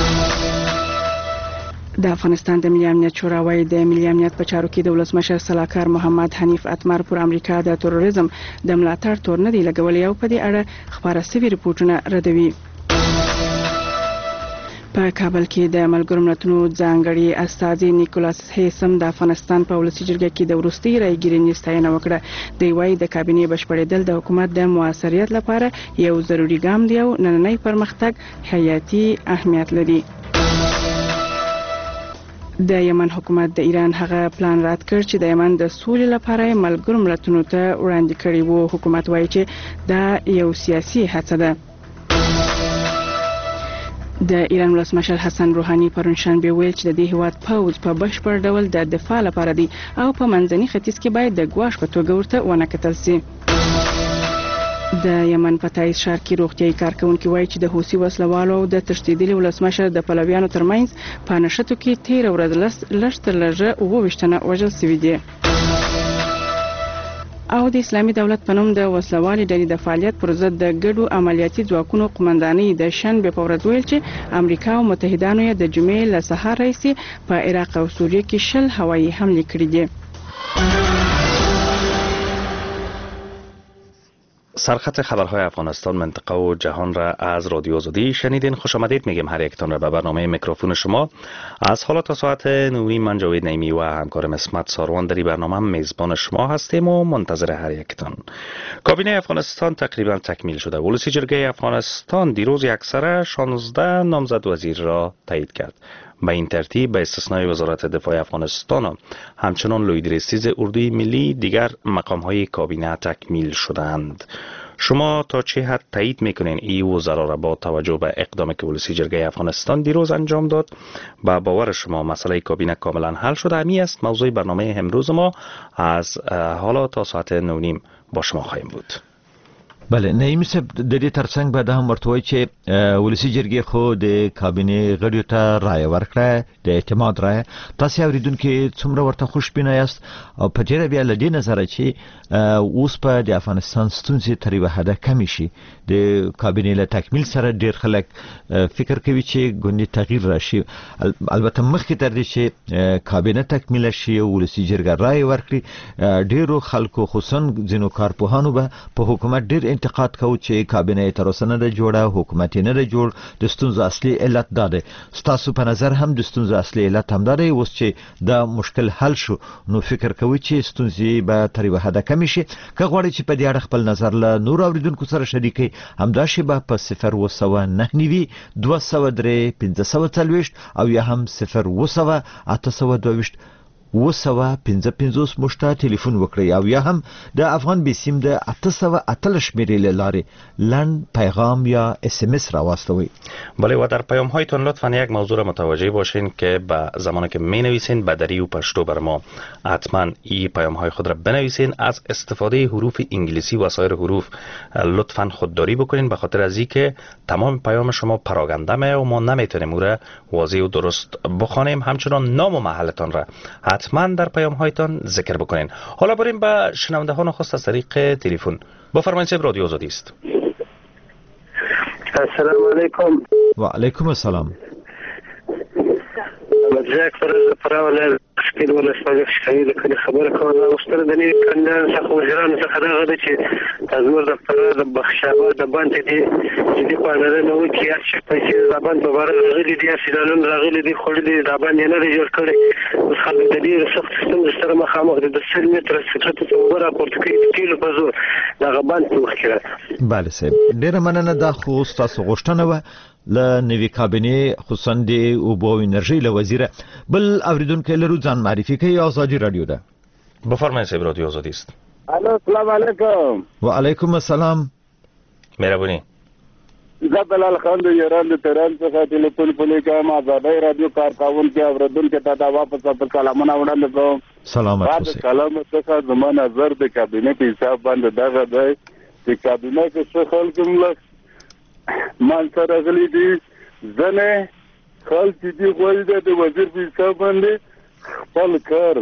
S1: د افغانستان د ملي امنیت شورا وايي د ملي امنیت په چارو کې د ولسمشر سلاکار محمد حنیف اتمر پر امریکا د تروریزم د ملاتړ تور نه دی لګولې او په دې اړه خبره سوي رپورټونه ردوي. په کابل کې د ملګرو ملتونو ځانګړي استازي نیکولاس هیسم د افغانستان په ولسي جرګه کې د وروستي رایګیرنې ستاینه وکړه. دی وايي د کابینې بشپړېدل د حکومت د موثریت لپاره یو ضروري ګام دی او نننی پرمختګ حیاتي اهمیت لري. د یمن حکومت د ایران هغه پلان رد کړ چې د یمن د سولې لپاره ملګرو ملتونو ته وړاندې کړی وو. حکومت وایي چې دا یو سیاسي هڅه ده. د ایران ولسمشر حسن روحاني پرون شنبه ویل چې د دې هیواد پوځ په بشپړ ډول د دفاع لپاره دی او په منځني ختیځ کې باید د ګواښ په توګه ورته ونه کتل شي. د یمن په تایز ښار کې روغتیايي کارکونکي وایي چې د حوثي وسلوالو او د تښتېدلي ولسمشر د پلویانو ترمنځ په نښتو کې تېره ورځ لږ تر لږه 28 تنه وژل شوي دي. او د اسلامي دولت په نوم د وسلوالې ډلې د فعالیت پر ضد د ګډو عملیاتي ځواکونو قومندانۍ د شنبه په ورځ ویل چې امریکا او متحدانو یې د جمعې له سهار راهیسې په عراق او سوریه کې 10 هوایي حملې کړې دي.
S21: سرخط خبرهای افغانستان منطقه و جهان را از رادیو آزادی شنیدین. خوش آمدید میگیم هر یکتان را به برنامه میکروفون شما. از حالا تا ساعت 9 من جاوید نعیمی و همکارم اسمت ساروان در این برنامه میزبان شما هستیم و منتظر هر یکتان. کابینه افغانستان تقریبا تکمیل شده. ولسی جرگه افغانستان دیروز یکسره 16 نامزد وزیر را تایید کرد. به این ترتیب به استثنای وزارت دفاع افغانستان و همچنان لویدرسیز اردوی ملی دیگر مقام‌های کابینه تکمیل شدند. شما تا چه حد تایید میکنین این وزرا را با توجه به اقدامی که ولسی جرگه افغانستان دیروز انجام داد؟ با باور شما مسئله کابینه کاملا حل شده؟ همی است موضوع برنامه امروز ما. از حالا تا ساعت 9:30 با شما خواهیم بود.
S2: بله نعیم صاحب د دې ترڅنګ به د هم ورته چې ولسی جرګې خو د کابینې غړیو ته رایه ورکړه د اعتماد رایه. تاسو اوریدونکو څومره ورته خوشبینه یاست او په ډیره بیا لدې نظر چې اوس په د افغانستان ستونزې تر یوه حده کمې شي؟ د کابینې له تکمیل سره ډیر خلک فکر کوي چې ګوندې تغییر راشي. البته مخکې تر دې چې کابینه تکمیل شي او ولسی جرګه رایه ورکړي ډیرو خلکو خصوصا ځینو کارپوهانو به په حکومت ډیر انتقاد کوي چې کابینه تر اوسه نه جوړه، حکومت نه جوړ. د ستونزو اصلي علت دا ده. ستاسو په نظر هم د ستونزو اصلي علت هم دا دی اوس چې دا مشکل حل شو نو فکر کوي چې ستونزې به تر یوه حده کمې شي؟ که غواړئ چې په دې اړه خپل نظر له نورو اوریدونکو سره شریکئ همداسې به په 009 203 1540 او یا هم 0 822 955 مشته ټلیفون وکړئ او یا هم د افغان بیسیم د 818 شمیرې له لارې لنډ پیغام یا SMS را واستوئ.
S21: بله و در پیام هایتون لطفاً یک موضوع را متوجه باشین که به زمانی که می نویسین به دری و پشتو بر ما حتما این پیام های خود را بنویسین. از استفاده حروف انگلیسی و سایر حروف لطفاً خودداری بکنین به خاطر از اینکه تمام پیام شما پراگنده می و ما نمیتونیم او را واضح و درست بخوانیم. همچنان نام و محلتان را حتما در پیام هایتان ذکر بکنین. حالا بریم به شنونده ها نخست از طریق تلفن. بفرمایید صاحب رادیو آزادی است.
S22: السلام علیکم.
S2: و علیکم السلام.
S22: مجاک فراوله شکل ولا سپاږ شي د کله خبره کوله او ستر د نه کندان څخه وزیرانو څخه دا غوډه چې تاسو د فراد د بخښابه د باندې دي په اړه نو چې هر څه پیسې د باندې بار غلي دي سیدانون راغلي دي خو دې د باندې نه جوړ کړي اوس خلک د دې سخت سیستم سره مخامخ د 100 متر سټرټ څخه راپورته کوي کیلو په زور دا باندې وخره.
S2: بله صاحب ډیره مننه. دا خو تاسو غوښتنه و له نوی کابینه خصوصا د اوبو او انرژي له وزیر. بل اوریدونکو لرو ځان معرفي کوي. آزادی رادیو ده.
S21: بفرمایید صاحب رادیو آزادی است.
S22: الو السلام علیکم.
S2: و علیکم السلام.
S21: مهربانی.
S22: زبلال خان د ایران د تهران څخه ټلیفون کوم. آزادی رادیو کارکون کې اوریدونکو ته دا واپس خپل سلامونه وړاندې کوم.
S2: سلامات اوسئ.
S22: سلام څخه زموږ نظر د کابینه په حساب باندې دا دی چې کابینه کې څه خلک ملک مان سره غلي دي ځنه خلک دي غوړي د وزیر په حساب باندې خپل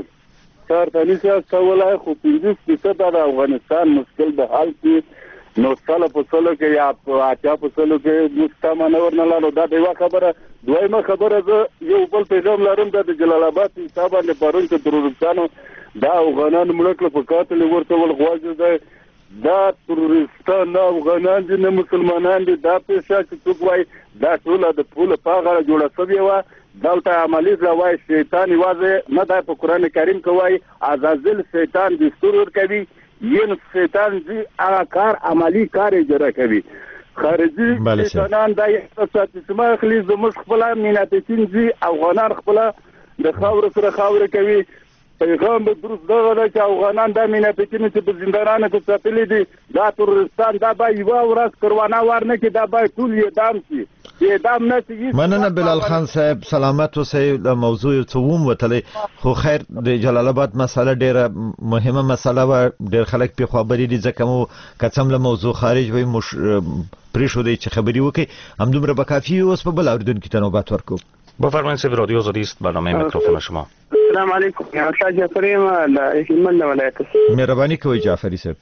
S22: کار تنیسه کولای خو 50% د افغانستان مشکل به حل کی نو سال په سلو کې یا په اچا په سلو کې مستمانه ورنلانو دا دیوا خبره. دویمه خبره زه یو بل پیغام لرم د جلال آباد په حساب باندې پرون کې ترورستانو دا افغانان ملک په قاتل ورته ول غواړي ده دا ترورستان افغانان دي نه مسلمانان دي. دا پیسې چې څوک وای دا ټول د پوله پاغه جوړه شوی و دلته عملی زوای شیطان واځي نه د قرآن کریم کوي عزازل شیطان دستور ور کوي ین شیطان دي هغه کار عملی کار اجرا کوي. خارجي شیطانان د استثمار خلیز زموږ خپل میناتین دي افغانان خپل د خاور سره خاور کوي. پیغام به درست دغه چې افغانان د میناتین چې په زندانانو کې ساتلي دي دا ترورستان دا به یو ورځ کروانه ورنه کې دا به ټول اعدام شي. اعدام نه شي.
S2: مننه بلال خان صاحب سلامت اوسئ. موضوع څوم وتلی خو خیر د جلال آباد مسله ډیره مهمه مسله و ډیر خلک په خبرې دي ځکه مو کڅم له موضوع خارج وي پریښو دی چې خبري وکي همدومره به کافي اوس په بل اوریدونکو ته نوبت ورکو.
S21: بفرمایید سه رادیو آزادی است، برنامه میکروفون شما.
S6: السلام علیکم، اطلاع جعفری ما هلمند ولایت.
S2: مهرباني کوي جعفری صاحب.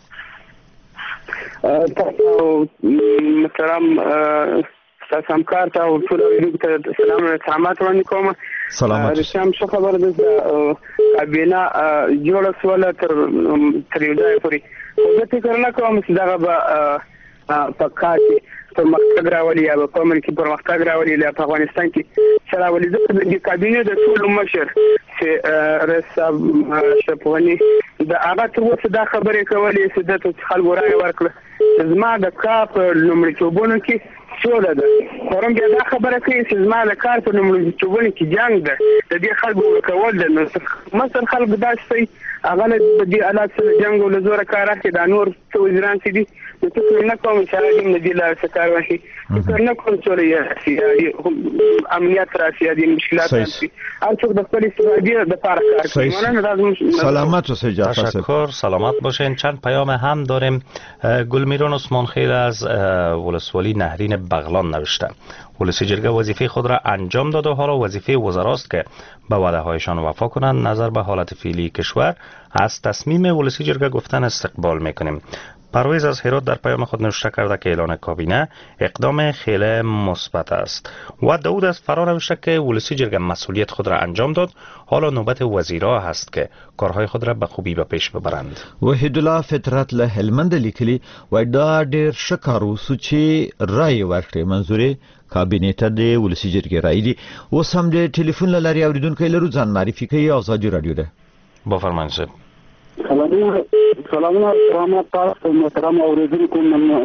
S6: تاسو محترم تاسو همکار ته او ټول اړیکو ته سلام او احترامات وړاندې کوم.
S2: سلامات.
S6: رښتیا څه خبره ده کابینه جوړه سواله تر یو ځای پورې. زه فکر نه کوم چې دغه به په کار کې پرمختګ راولي یا په کومه کې پرمختګ راولي په افغانستان کې چې راولي. د کابینه د ټول مشر چې رئیس شپونی د هغه تر اوسه دا خبرې کولې چې د خلکو رائے ورکړه. زما د کار په لومړیتوبونو کې سوله ده. خورم بیا دا خبره کوي چې زما د کار په لومړیتوبونو کې جنګ ده. د دې خلکو ورکول ده. نو مثلا خلک داسې هغه له دې حالات سره جنګ او له زوره کار اخلي. دا نور څه وزیران چې دي نو فکر نه کوم چې هغه د دې لارې څخه کار واخلي. فکر نه کوم چې امنیت راشي د مشکلات راشي. هر څوک د خپل استفاده د پاره کار کوي.
S2: سلامت باشید جعفر صاحب.
S21: تشکر، سلامت باشین. چند پیام هم داریم. گلمیران عثمانخیل از ولسوالی نهرین بغلان نوشته ولسی جرگه وظیفه خود را انجام داده، حالا وظیفه وزراست که به وعده هایشان وفا کنند. نظر به حالت فعلی کشور از تصمیم ولسی جرگه گفتن استقبال میکنیم. پرویز از هرات در پیام خود نوشته کرده که اعلان کابینه اقدام خیلی مثبت است و داود از فرا نوشته که ولسی جرگه مسئولیت خود را انجام داد، حالا نوبت وزیرا هست که کارهای خود را به خوبی به پیش ببرند.
S2: وحید الله فطرت له هلمند لیکلی و دا ډیر شکارو سوچي رای ورکړي منځوري کابینه ته د ولسی جرګې رای دي. اوس هم د ټلیفون لاري اوریدونکو لرو ځان معرفي کوي. آزادي رادیو ده.
S21: بفرمایئ صاحب.
S22: سلامونه رحمت تاسو محترم اوریدونکو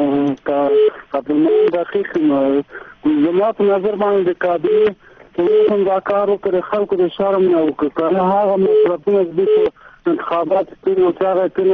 S22: قبل دقیق زما په نظر باندې د کابینه څنګه دا کار وکړي خلکو د شرم نه وکړي. هغه مصرفونه د انتخابات ټول ځای ټول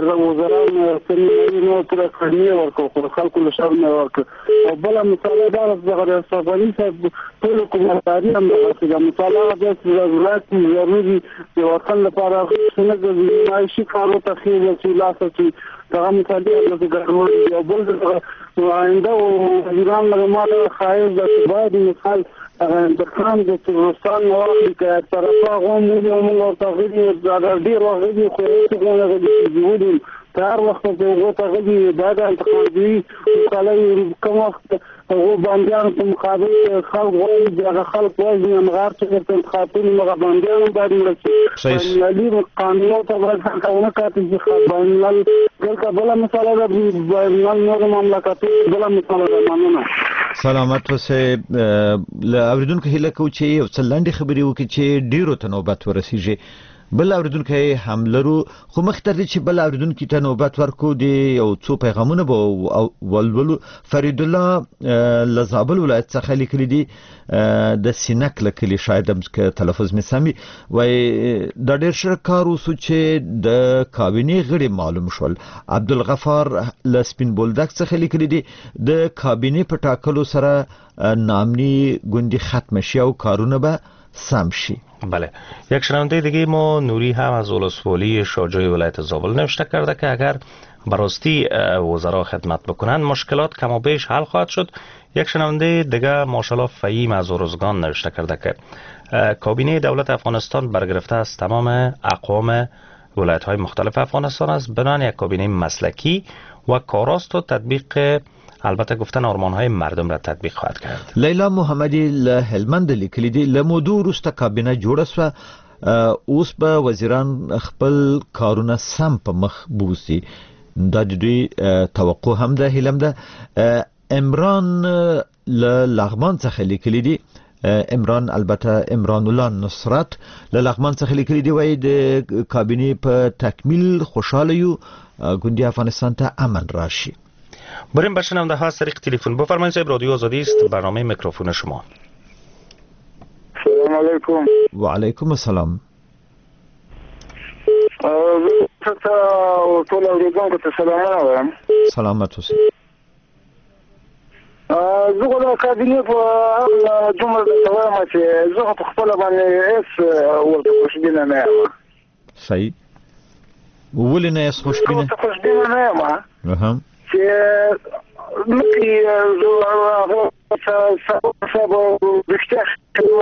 S22: وزران سمې نو تر خدمت ورکو خلکو له شرم نه ورکو. او بل مثال دا د صفانی صاحب ټول کومتاري هم د مثال د ضرورت ضروري د وطن لپاره څنګه د معاشي کارو تخیل چې لاسه چې دا مثال د ګرځول او بل د آینده او ایران له ماده خایز د باید مثال د خان د روسان واقعي کې طرفه غوم او تغییر د ډیر وغوږی خو څنګه غوډي تر وخت په وته غوډي بعد انتخابي کله کوم وخت او باندې په مقابل خلک غوړي د خلک وایي مغار چې په انتخابي مغا باندې باندې ورسي ملي قانون ته ورته کاته چې خبرنل دلته بل مسله د نور مملکت بل مسله مانونه.
S2: سلامت وسه له اوریدونکو هله کو چې یو څه لاندې خبرې وکړي چې ډیرو ته نوبت ورسیږي. بل اوریدونکو هم لرو خو مختر دي چې بل اوریدونکو ته نوبت ورکو دي یو څو پیغامونه به ولولو. فرید الله لزابل ولایت څخه لیکلي دي د سینک لکلی شاید هم تلفظ می سمي وای د ډیر شکار وسو چې د کابینه غړي معلوم شول. عبدالغفار لسپین بولدک څخه لیکلي دي د کابینه په ټاکلو سره نامنی گوندی ختم شي او کارونه به سم شي.
S21: بله، یک شنونده دیگه ما نوری هم از ولسوالی شارجای ولایت زابل نوشته کرده که اگر براستی وزرا خدمت بکنن مشکلات کم و بیش حل خواهد شد. یک شنونده دیگه ماشاءالله فهیم از ارزگان نوشته کرده که کابینه دولت افغانستان برگرفته از تمام اقوام ولایت های مختلف افغانستان است، بنان یک کابینه مسلکی و کاراست و تطبیق البته گفتن آرمان‌های مردم را تطبیق خواهد کرد.
S2: لیلا محمدی له هلمند لیکلی دی له موضوع وروسته کابینه جوړه شوه. اوس به وزیران خپل کارونه سم په مخ بوزي. دا د دوی توقع هم ده هیلم ده. عمران له لغمان څخه لیکلی دی. عمران البته عمران الله نصرت له لغمان څخه لیکلی دی وای د کابینه په تکمیل خوشاله یو ګوندی افغانستان ته امن راشي.
S21: بریم بشنونده ها از طریق تلفن. بفرمایید صاحب رادیو آزادی است، برنامه میکروفون شما.
S22: سلام علیکم.
S2: و علیکم السلام.
S22: ټول اوریدونکو ته سلامونه وایم.
S2: سلامت اوسئ.
S22: زه غواړم کابینه په هغه جمله ته وایم چې زه په خپل باندې هیڅ ورته خوشبینه نه یم.
S2: صحیح. ولې نه یې خوشبینه؟
S22: خوشبینه نه یم. چې مکه زه سبا رښتیا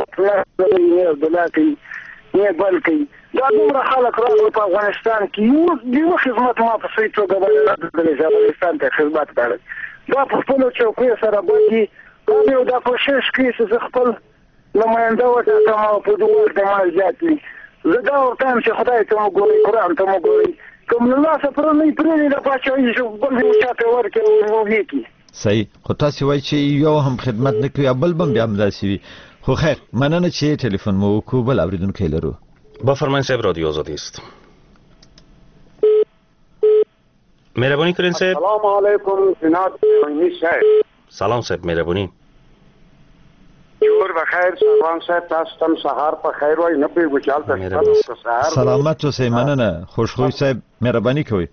S7: کوي نه عبدالله کوي نه بل کوي دا دومره خلک راغلي په افغانستان کې یو خدمت ما په صحیح توګه باندې د افغانستان ته خدمت کړی دا په خپلو چوکیو سره باندې یو دا کوشش کوي چې خپل نماینده وټاکم او په دوه د مال زیات وي زه دا ورته چې خدای ته وګورئ قرآن ته وګورئ کوم له لاسه پرې نه پرې د پاچاهي چې بل یو چاته ورکړي او وکړي
S2: صحیح خو تاسو وایي چې یو هم خدمت نه کوي بل بم بیا همداسې وي خو خیر مننه چې ټلیفون مو وکړو بل اوریدونکی لرو
S21: بفرمایید صاحب رادیو آزادی است مهربانی کردین صاحب
S9: سلام علیکم جناب صاحب
S21: سلام صاحب مهربانی
S9: جور بخیر سلام صاحب تاسو تم سهار په خیر وای نه پیږو چال تاسو
S2: سلامت اوسئ مننه خوشخوی صاحب مهربانی کوئ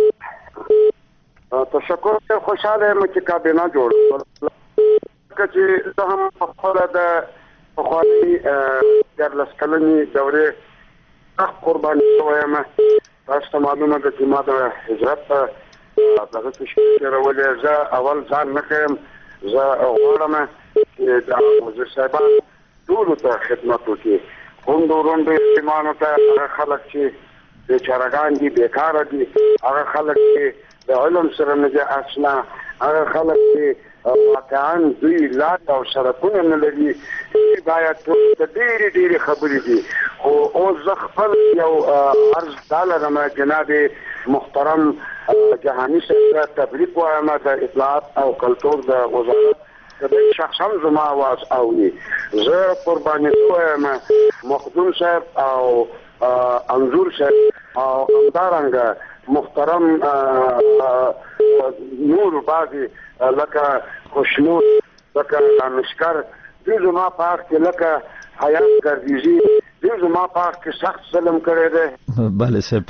S9: تشکر خوشاله یم چې کابینه جوړ کچې زه هم په خپل د پخواني دیارلس کلنې دورې سخت قرباني شوی یم تاسو ته معلومه ده چې ما د هجرت دغه څه شرولی زه اول ځان نه کوم زه غواړم چې د وزیر صاحبان ټولو ته خدمت وکړي غونډو روندو یتیمانو ته هغه خلک چې بیچارهګان دي بیکاره دي هغه خلک چې د علم سره نه دي اشنا هغه خلک چې واقعا دوی لار او سړکونه نه لري باید ټول ډېرې ډېرې خبرې دي خو اوس زه خپل یو عرض دا لرم جناب محترم جهاني صاحب ته تبریک وایم د اطلاعات او کلتور د وزارت د شخصا زما आवाज اوري زه قرباني شوم مخدوم صاحب او انظور صاحب او همدارنګه محترم نور بازي لکه خوشنود لکه مشکر دې زما په اړه لکه حیات ګردیزي دې زما په اړه کې سخت ظلم کړی دی
S2: بله صاحب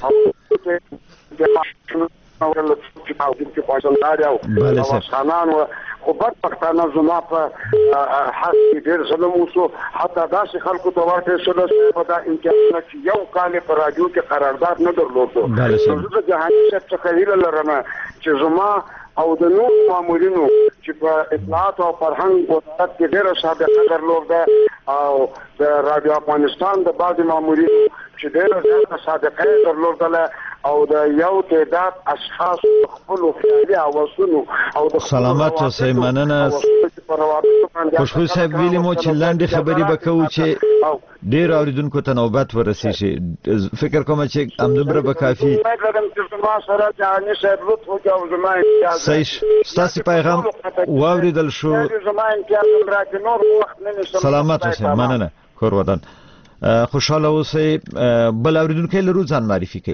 S9: بله صاحب خو بدبختانه زما په حق کې ډېر ظلم وشو حتی داسې خلکو ته ورته شول چې دا امکانات چې یو کال په رادیو کې قرارداد نه درلودو زه د جهاني صاحب څخه هیله لرم چې زما او د نور مامورینو چې په اطلاعات او فرهنګ وزارت کې ډېره سابقه درلوده او د رادیو افغانستان د بعضې مامورینو چې ډېره زیاته سابقه یې درلودله او د یو تعداد اشخاص خپلو خیالي حواسونو او د
S2: سلامت اوسئ مننه خوشخوی صاحب ویلي مو چې لنډې خبرې به کوو چې ډېرو اورېدونکو ته نوبت ورسېږي فکر کوم چې همدومره به کافي صحیح ستاسې پیغام واورېدل شو سلامت اوسئ مننه کور ودان خوشاله اوسئ بل اورېدونکی لرو ځان معرفي کوي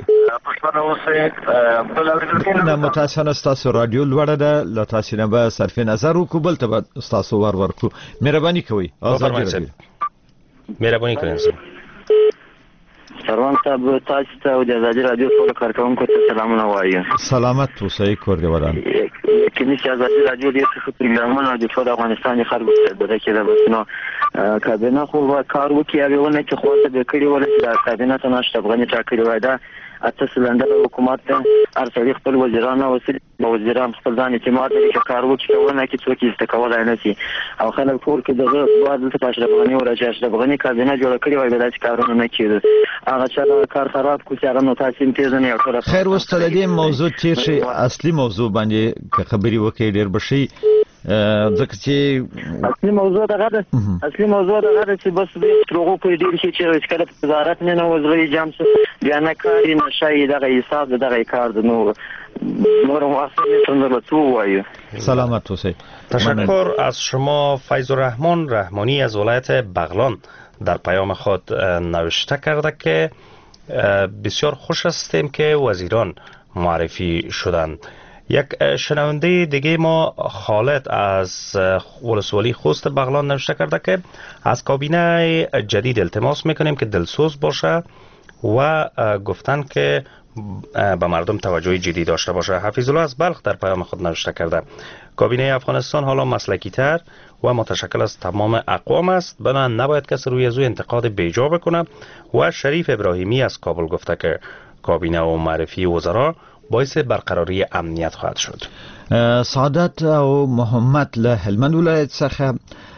S2: نه متاسفانه ستاسو رادیو لوړه ده له تاسې نه به صرف نظر وکړو بل ته به ستاسو ور ورکړو مهرباني کوئ ازادي رادیو
S21: مهرباني کوئ
S23: سروان صاحب تاسو ته د ازادي رادیو ټول کارکونکو ته سلامونه وایم
S2: سلامت اوسئ کور دې ودان
S23: یقیني چې ازادي رادیو ډېر ښه پروګرامونه د ټول افغانستان خلکو ته کې ده بس نو کابینه خو کار وکړي او ونه چې خو ته د کړي ولې د کابینه ته نشته افغاني ټاکلي وای دا اته سلنډر حکومت ته ارسلي خپل وزیران او وزیران خپل ځان اعتماد لري چې کار وکړي ونه کې څوک یې استکولای نه شي او خلک ټول کې دغه دوه د اشرف غنی او اشرف غنی کابینه جوړ کړي وای دا چې کارونه نه کیږي هغه چې کار خراب کوي هغه نو تاسو پیژنې او ټول
S2: خیر وستل دې موضوع تیر شي اصلي موضوع باندې خبري وکړي ډیر بشي ځکه چې
S23: اصلي موضوع دغه ده چې بس دې تروغو په دې چې کله وزارت نه وزري جام بیا نه کاری نشي دغه حساب دغه کار د نور واسطه څنګه تو وایو
S2: سلامت اوسئ
S21: تشکر از شما فیض الرحمن رحمانی از ولایت بغلان در پیام خود نوشته کرده که بسیار خوش هستیم که وزیران معرفی شدند. یک شنونده دیگه ما خالد از ولسوالی خوست بغلان نوشته کرده که از کابینه جدید التماس میکنیم که دلسوز باشه و گفتن که به مردم توجه جدی داشته باشه. حفیظ الله از بلخ در پیام خود نوشته کرده کابینه افغانستان حالا مسلکی تر و متشکل از تمام اقوام است، بنا نباید کسی روی ازو انتقاد بیجا بکنه. و شریف ابراهیمی از کابل گفته که کابینه و معرفی وزرا باعث برقراری امنیت خواهد شد.
S2: سعادت او محمد له هلمند ولایت څخه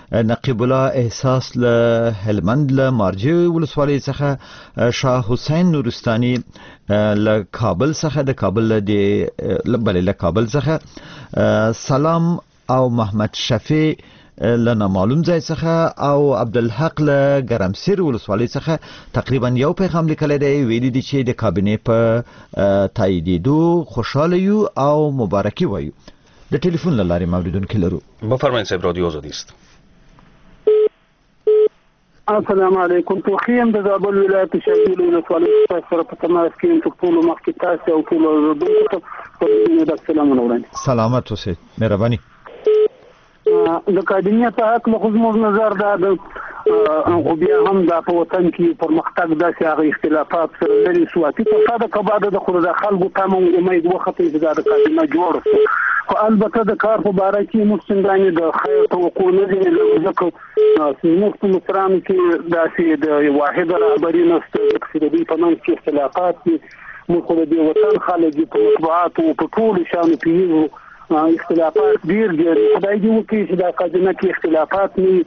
S2: نقیب الله احساس له هلمند له مارجه ولسوالۍ څخه شاه حسین نورستاني له کابل څخه د کابل له کابل څخه سلام او محمد شفیع لنا معلوم ځای څخه او عبدالحق له ګرمسیر ولسوالۍ څخه تقریبا یو پیغام لیکلی دی، ویلي دي چې د کابینې په تاییدېدو خوشحاله یو او مبارکي وایو. د ټلیفون له لارې اوریدونکي لرو.
S21: بفرمایئ صاحب، رادیو آزادی است.
S6: السلام علیکم. توخیم د زابل ولایت شمال ولسوالۍ سره په تماس کې یم. ټول مخکې تاسو او ټول اوریدونکو ته سلامونه وړاندې.
S2: سلامت اوسئ، مهرباني.
S6: د کابینې په حق له زموږ نظر دا او بیا هم دا په وطن کې پرمختګ داسې هغه اختلافات سره لري سواتي په ساده کباده د خلکو د خلکو تمام امید وخت چې دا د کابینې جوړ شي. خو البته د کار په باره کې موږ څنګه د خیر توقع نه دي ځکه موږ په مصرانو کې داسې د واحد رهبري نشته چې د دې په منځ کې اختلافات دي. موږ د وطن خلک په مطبوعات او په ټول شانو پیژنو اختلافات ډیر دي. خدای دې وکړي چې دا کابینه کې اختلافات نه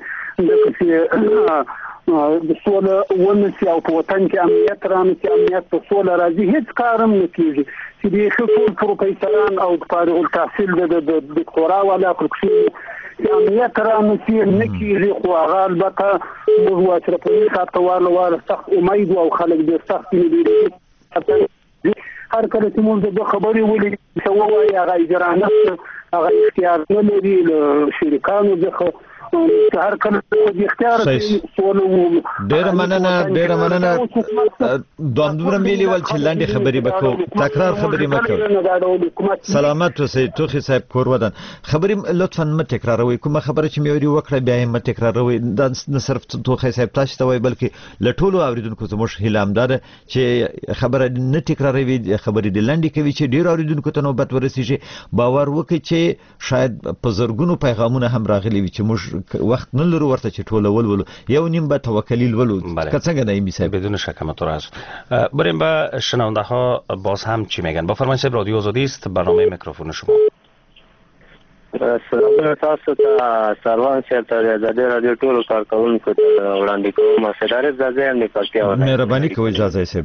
S6: د سوله ونسي او په وطن کې امنیت رانسي. امنیت په سوله راځي، هیڅ کار هم نه کېږي چې د ټول پروفیسوران او فارغ التحصیل د دکتورا والا پروفیسور امنیت رانسي نه کېږي. خو هغه البته موږ واشرفي خاطر واره سخت امید او خلک د سخت نه هر کله چې موږ د خبرې ولې څه وایي هغه اجرانه هغه اختیار نه لري له شریکانو څخه هر کله د اختیار
S2: ډېر مننه دومره ملي ول چې لاندې خبرې وکړو، تکرار خبرې مکو. سلامت اوسئ توخي صاحب کور ودان. خبرې لطفا مه تکراروئ، کومه خبره چې مې وکړه بیا یې مه تکراروئ. دا نه صرف توخي صاحب تاسو ته وایي بلکې له ټولو اوریدونکو زموږ هیله همدا ده چې خبره نه تکراروي، خبرې د لاندې کوي چې ډېر اوریدونکو ته نوبت ورسیږي. باور وکړئ چې شاید په زرګونو پیغامونه هم راغلي وي چې موږ وقت نه لرو ورته چې ټول ولولو، یو نیم به توکلی ولولو که څنګه نایمی صاحب.
S21: بدون شک همینطور است. بریم به شنونده ها باز هم چی میگن. بفرمایید صاحب، رادیو آزادی است، برنامه میکروفون شما.
S23: سلام تاسو ته سروان صاحب ته د رادیو ټولو کارکونکو ته وړاندې کوم. سردار زازه هم نکاستیا وره.
S2: مهرباني کوئ زازه صاحب.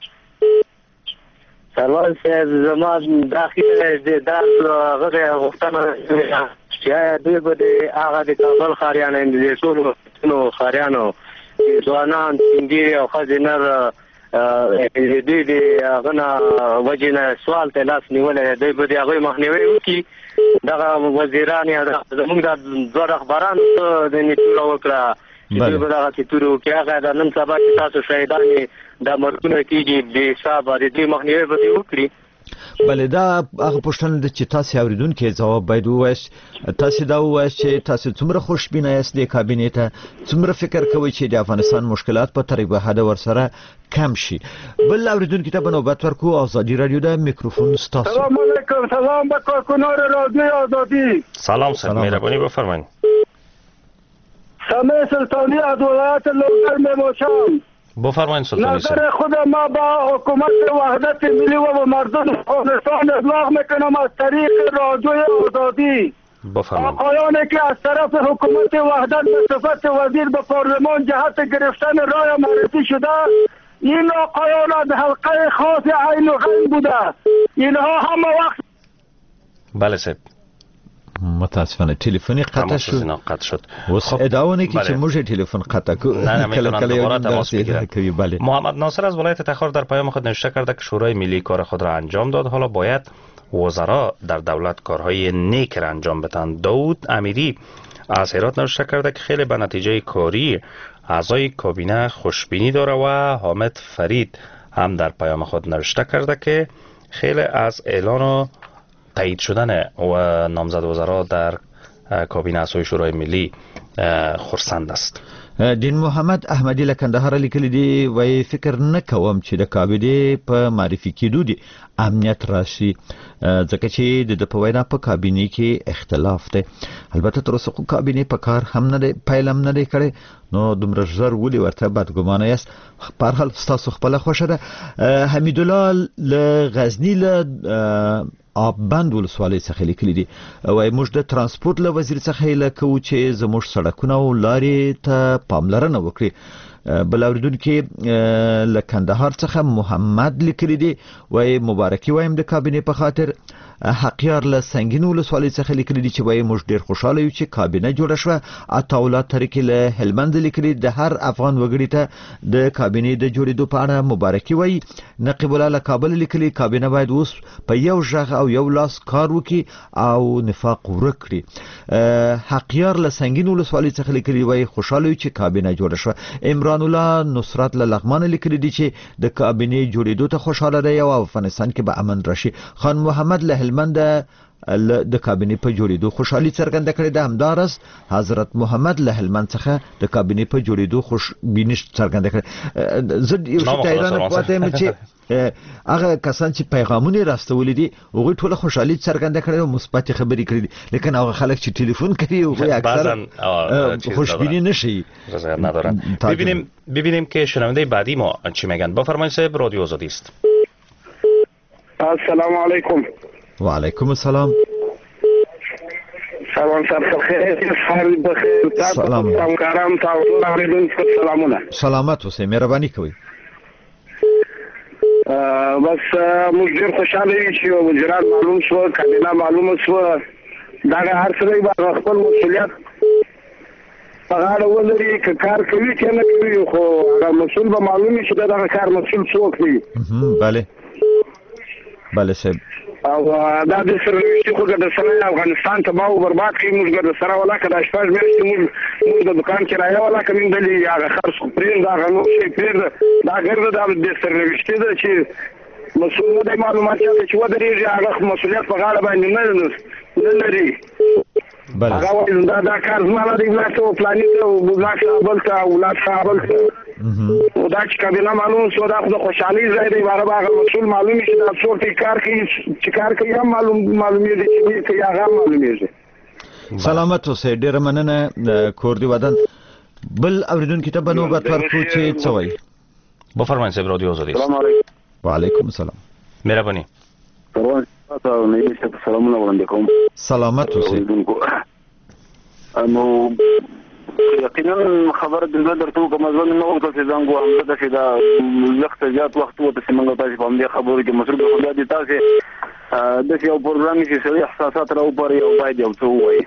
S23: سروان صاحب زما داخله د هغه غوښتنه چې دوی به هغه د کابل خاریانو د ټولو خاریانو ځوانان سنجيري او خزینر دوی د هغه وجنه سوال ته لاس نیولې دوی به هغه مخنیوي وکړي. دغه وزیران یا زموږ د دوه رهبران د نیټو وکړه چې دوی به دغه تورو کې هغه د نن سبا کې تاسو شهیدان د مرګونو کېږي د حساب لري مخنیوي به وکړي.
S2: بله دا هغه پوښتنه ده چې تاسو اوریدونکو ځواب باید ووایاست. تاسو دا ووایاست چې تاسو څومره خوشبینه یاست د کابینې ته، څومره فکر کوئ چې د افغانستان مشکلات په طریقه حد ورسره کم شي. بل اوریدونکو ته به نوبت ورکو. آزادی رادیو د میکروفون ستاسو.
S7: سلام علیکم. سلام به کارکنان رادیو آزادی.
S21: سلام صاحب، مهربانی بفرمایید.
S7: سامع سلطانی از ولایت لوگر میباشم.
S21: بفرمایید سلطانی صاحب.
S7: نظر خود ما با حکومت وحدت ملی و مردم افغانستان ابلاغ میکنم از طریق رادیوی آزادی. آقایانی که از طرف حکومت وحدت به صفت وزیر به پارلمان جهت گرفتن رای معرفی شده، این آقایان از حلقه خاص عین و غین بوده. اینها همه وقت
S21: بله صاحب.
S2: متاسفانه تلفنی قطع
S21: شد.
S2: اوس ادعاونه کی چې موږ تلفن قطع
S21: کله محمد ناصر از ولایت تخار در پیام خود نوشته کرده که شورای ملی کار خود را انجام داد، حالا باید وزرا در دولت کارهای نیک را انجام بدن. داود امیری از هرات نوشته کرده که خیلی به نتیجه کاری اعضای کابینه خوشبینی داره و حامد فرید هم در پیام خود نوشته کرده که خیلی از اعلان تایید شدن و نامزد وزرا در کابینه اعضای شورای ملی خرسند است.
S2: دین محمد احمدی له کندهار لیکلی دی وای فکر نه کوم چې د کابینې په معرفي کېدو دی امنیت راشي، ځکه چې د په وینا په کابینې کې اختلاف دی. البته تر اوسه کابینې په کار هم نه دی پیل هم نه دی کړی، نو دومره ژر ولې ورته بدګمانه یاست. په هر حال ستاسو خپله خوښه ده. حمید الله له غزني له آبند ولسوالۍ څخه لیکلي دي وای موږ د ترانسپورت له وزیر څخه هیله کوو چې زموږ سړکونه او لارې ته پاملرنه وکړي. بل اوریدونکو له کندهار څخه محمد لیکلی دی وای مبارکي وایم د کابینې په خاطر. حقیار له سنگین ولسوالۍ څخه لیکلی دی چې وای موږ ډیر خوشاله یو چې کابینه جوړه شوه. عطاالله طریقې له هلمند لیکلی د هر افغان وګړي ته د کابینې د جوړېدو په اړه مبارکي وای. نقیب الله له کابل لیکلی کابینه باید اوس په یو ژغ او یو لاس کار وکړي او نفاق ورک کړي. حقیار له سنگین ولسوالۍ څخه لیکلی وای خوشاله یو چې کابینه جوړه شوه. عمران الله نصرت له لغمان لیکلی دی چې د کابینې جوړېدو ته خوشاله دی او افغانستان کې به امن راشي. خان محمد له هلمند د کابینې په جوړېدو خوشحالي څرګنده کړې ده. همدارس حضرت محمد له هلمند څخه د کابینې په جوړېدو خوشبیني څرګنده کړې. زه یو څه تایرانه پاتې یم چې هغه کسان چې پیغامونه راستولي دي هغه ټول خوشحالي څرګنده کړې او مثبت خبرې کړې دي لیکن هغه خلک چې ټلیفون کوي او اکثر خوشبینی نشي.
S21: ببینیم که شنونده بعدی ما چی میگن. بفرمایید صاحب رادیو آزادی است.
S6: السلام علیکم.
S2: و علیکم السلام.
S6: سلام بخیر. سلام کارم سلامونه.
S2: سلامت اوسئ مهرباني کوئ.
S6: بس موږ ډیر خوشاله یو چې وزیران معلوم شو کابینه معلومه شو دا هر څه به خپل مسؤلیت په غاړه ولري که کار کوي که نه کوي خو هغه مسؤل به معلوم شي دا کار مسؤل څوک دی.
S2: بله صاحب
S6: او دا د سرنوشتي خو د سره افغانستان تباہ او برباد کړي. موږ د سره ولا کدا شپږ میاشتې موږ د دکان کرایه ولا کوم دلی هغه خرڅ پرې دا غنو شي پرې دا ګرځي د سرنوشتي د چې مسؤل د معلومات چې و درېږي هغه مسؤلیت په غاړه باندې نه لري. هغه دا کار زما د ولاته پلاني او ولاته بلته ولاته بلته او دا چې کابینه معلوم شو دا خو خوشحالي ځای دی. هغه مسؤل معلوم شي دا څوک کار کوي چې کار کوي هم معلومیږي چې هغه معلومیږي.
S2: سلامت اوسئ ډیر مننه کور دی ودان. بل اوریدونکو ته بنوبت ورکو چې څه وایي.
S21: بفرمایئ صاحب رادیو آزادی.
S22: السلام علیکم.
S2: وعلیکم السلام.
S21: مهرباني.
S22: سلامونه وړاندې کوم.
S2: سلامت اوسئ.
S22: نو یقینا خبر د درته کوم ځل نو او څه ځان غواړم دا چې دا لږ زیات وخت وته چې موږ تاسو په دې خبرو کې مسؤل خو دې تاسو د یو پروګرام چې سړي احساسات راو پرې او باید یو څه وایي.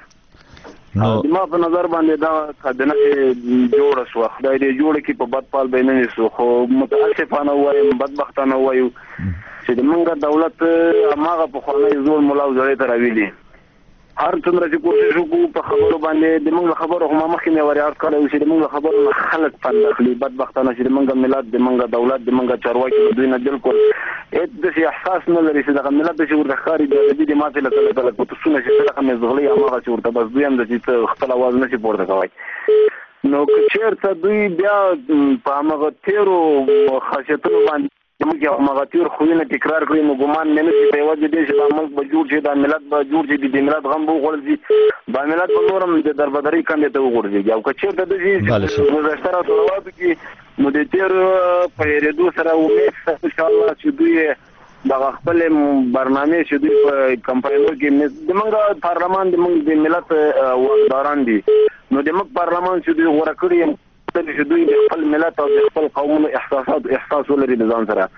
S22: ما په نظر باندې دا کابینه جوړه شو خدای دې جوړ کړي په بدپال بینه نشو خو متاسفانه وایم بدبختانه وایو چې موږ دولت هغه په خانه زور مولا وزړې ته راویلي. هر څومره چې کوشش وکړو په خبرو باندې د موږ خبرو هم مخکې مې وریاض کړو چې د موږ خبرو خلک پند اخلي. بدبختانه چې د موږ ملت د موږ دولت د موږ چارواکي دوی نه بالکل هیڅ احساس نه لري چې د ملت چې ورته ښکاري د دې ماته له کله په تاسو نه چې څنګه مې زغلي هغه چې ورته بس دوی هم د چې خپل आवाज نشي پورته کوي. نو چیرته دوی بیا په هغه تیرو خاصیتونو باندې موږ یو مغاتیر خوینه تکرار کړی نو ګمان نه نشي په وجه دې چې د ملک به جوړ شي د ملت به جوړ شي د ملت غم به وغورځي د ملت په نورم د دربدري کاندې ته وغورځي او که چیرته د دې مزاشتره طلباتو کې نو د تیر په ریډو سره امید ان شاء الله چې دوی د خپل برنامه چې دوی په کمپاینو کې د موږ پارلمان د موږ د ملت وکیلان دي نو د موږ پارلمان چې دوی غوړه کړی چې دوی د خپل ملت او د خپل قومونو احساس ولري د ځان سره.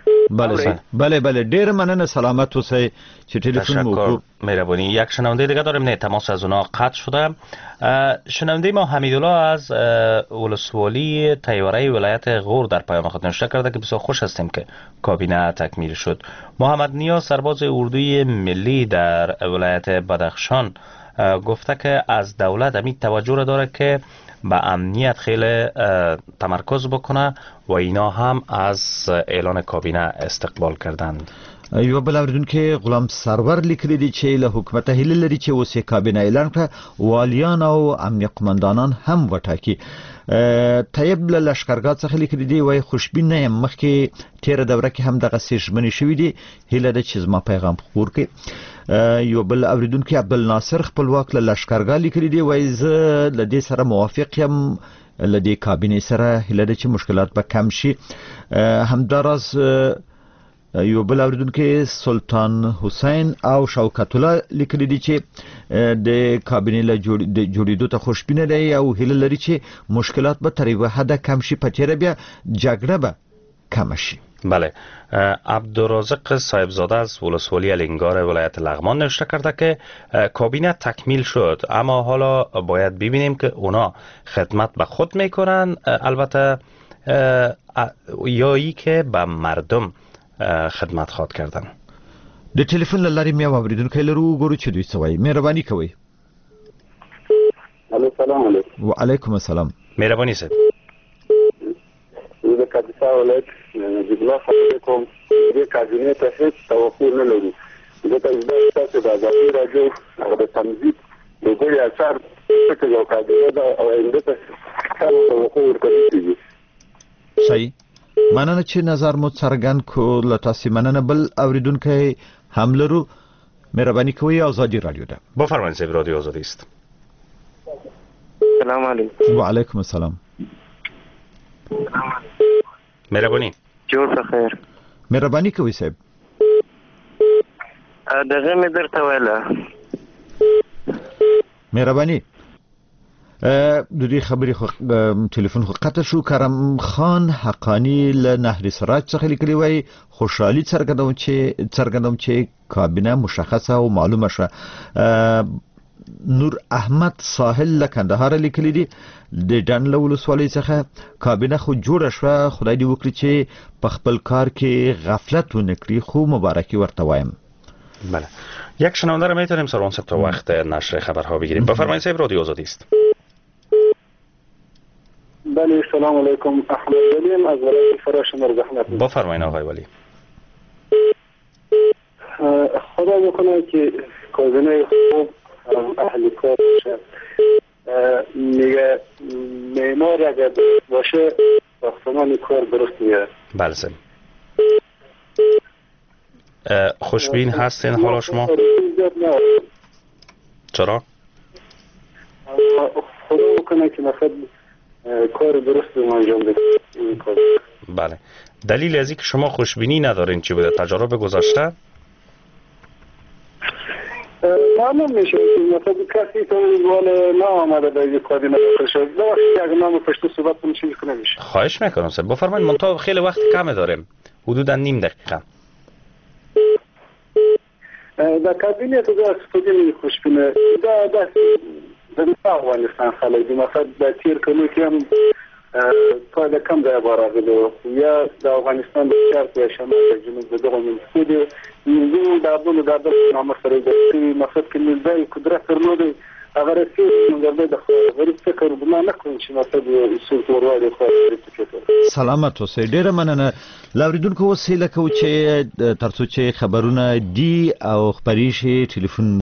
S2: بله ډیر مننه سلامت اوسئ چې ټلیفون مو وکړ.
S21: مهربانی. یک شنونده دیگه داریم نه تماس از اونها قطع شده. شنونده ما حمیدالله از ولسوالی تیوره ولایت غور در پیام خود نوشته کرده که بسیار خوش هستیم که کابینه تکمیل شد. محمد نیاز سرباز اردوی ملی در ولایت بدخشان گفته که از دولت امید توجه را داره که به امنیت خیلی تمرکز بکنه و اینا هم از اعلان کابینه استقبال کردند.
S2: یو بل اوریدونکو غلام سرور لیکلی دی چې له حکومت هیله لري چې اوس کابینه اعلان کړه والیان او امنیه قومندانان هم وټاکي. طیب له لشکرګاه څخه لیکلی دی وای خوشبین نه یم مخکې تیر دوره کې هم دغه سیژمنې شوې دي هیله ده چې زما پیغام خپور کړي. یو بل اوریدونکو عبدالناصر خپلواک له لشکرګاه لیکلی دی وای زه له دې سره موافق یم له دې کابینې سره هیله ده چې مشکلات به کم شي. همداراز یو بل اوریدونکو سلطان حسین او شوکت الله لیکلي دي چې د کابینې له جوړېدو ته خوشبینه دی او هیله لري چې مشکلات به تر یوه حده کم شي، په تیره بیا جګړه به کم شي.
S21: بله. عبدالرازق صاحبزاده از ولسوالی الینگار ولایت لغمان نوشته کرده که کابینه تکمیل شد اما حالا باید ببینیم که اونا خدمت به خود میکنن البته یا ای که به مردم خدمت خواد کردن.
S2: د ټلیفون له لارې مې اوریدونکو لرو ګورو چې دوی څه وایي. مهرباني کوئ.
S22: السلام علیکم.
S2: وعلیکم السلام.
S21: مهرباني صاحب.
S22: د کاپیسا ولایت نجیب الله خبرې کوم. د کابینې ته هیڅ توقع نه لرو. ځکه چې تاسو د ازادي راډیو او د تنظیم د ګډ اثر څخه یو کابینه ده او آینده ته توقع ورکړي.
S2: صحیح. مننه چې نظر مو څرګند کو. له تاسو مننه. بل اوریدونکو هم لرو. مهرباني کوئ. آزادی رادیو ده.
S21: بفرمایید صاحب، رادیو آزادی است.
S22: سلام علیکم.
S2: و علیکم السلام.
S21: مهرباني.
S23: جوړ په خیر.
S2: مهرباني کوئ صاحب.
S23: دغه مې درته ویله.
S2: مهرباني. د دې خبرې خو ټلیفون خو قطع شو. کرم خان حقانی له نهر سراج څخه لیکلی وای خوشحالي څرګندوم چې کابینه مشخصه او معلومه شوه. نور احمد ساحل له کندهار لیکلی دی د ډنډ له ولسوالۍ څخه کابینه خو جوړه شوه، خدای دې وکړي چې په خپل کار کې غفلت ونه کړي، خو مبارکي ورته وایم.
S21: بله. یک شنونده را میتونیم سرانسب تا وقت نشر خبرها بگیریم. بفرمایید صاحب، رادیو آزادی است.
S22: بله سلام علیکم. احمد ولیم از ولایت فراش مرزحمت.
S21: بفرمایید آقای ولی.
S22: خدا بکنه که کابینه خوب اهل کار باشه. میگه معمار اگر باشه ساختمان کار درست میاد.
S21: بله سلام. خوشبین هستین حالا شما؟ چرا؟
S22: خدا بکنه که مثلا کار درست انجام بده.
S21: بله. دلیل از اینکه شما خوشبینی ندارین چی بوده؟ تجارب گذشته؟
S22: معلوم میشه که مثلا کسی که اول نه آمده به یک کاری نداشته شد. وقتی اگه نام پشت صحبت میشه کنه میشه.
S21: خواهش میکنم سر. بفرمایید. منتها خیلی وقت کم داریم. حدودا نیم دقیقه.
S22: در کابینه تو دست خودی خوشبینه. در افغانستان خلک مثلا در تیر کلو که هم تا کم ځای راغلو یا د افغانستان د شرق یا شمال د جنوب دغه منځ یو د ابدو د نامه سره د مقصد کې ملي قدرت درلودي اگر چې موږ د غریب فکر ګمان نه کوم چې مثلا د اصول توروالي خو
S2: سلامت اوسئ. ډیره مننه. لاوریدونکو وسیله کو چې ترڅو چې خبرونه دی او خبري شي ټلیفون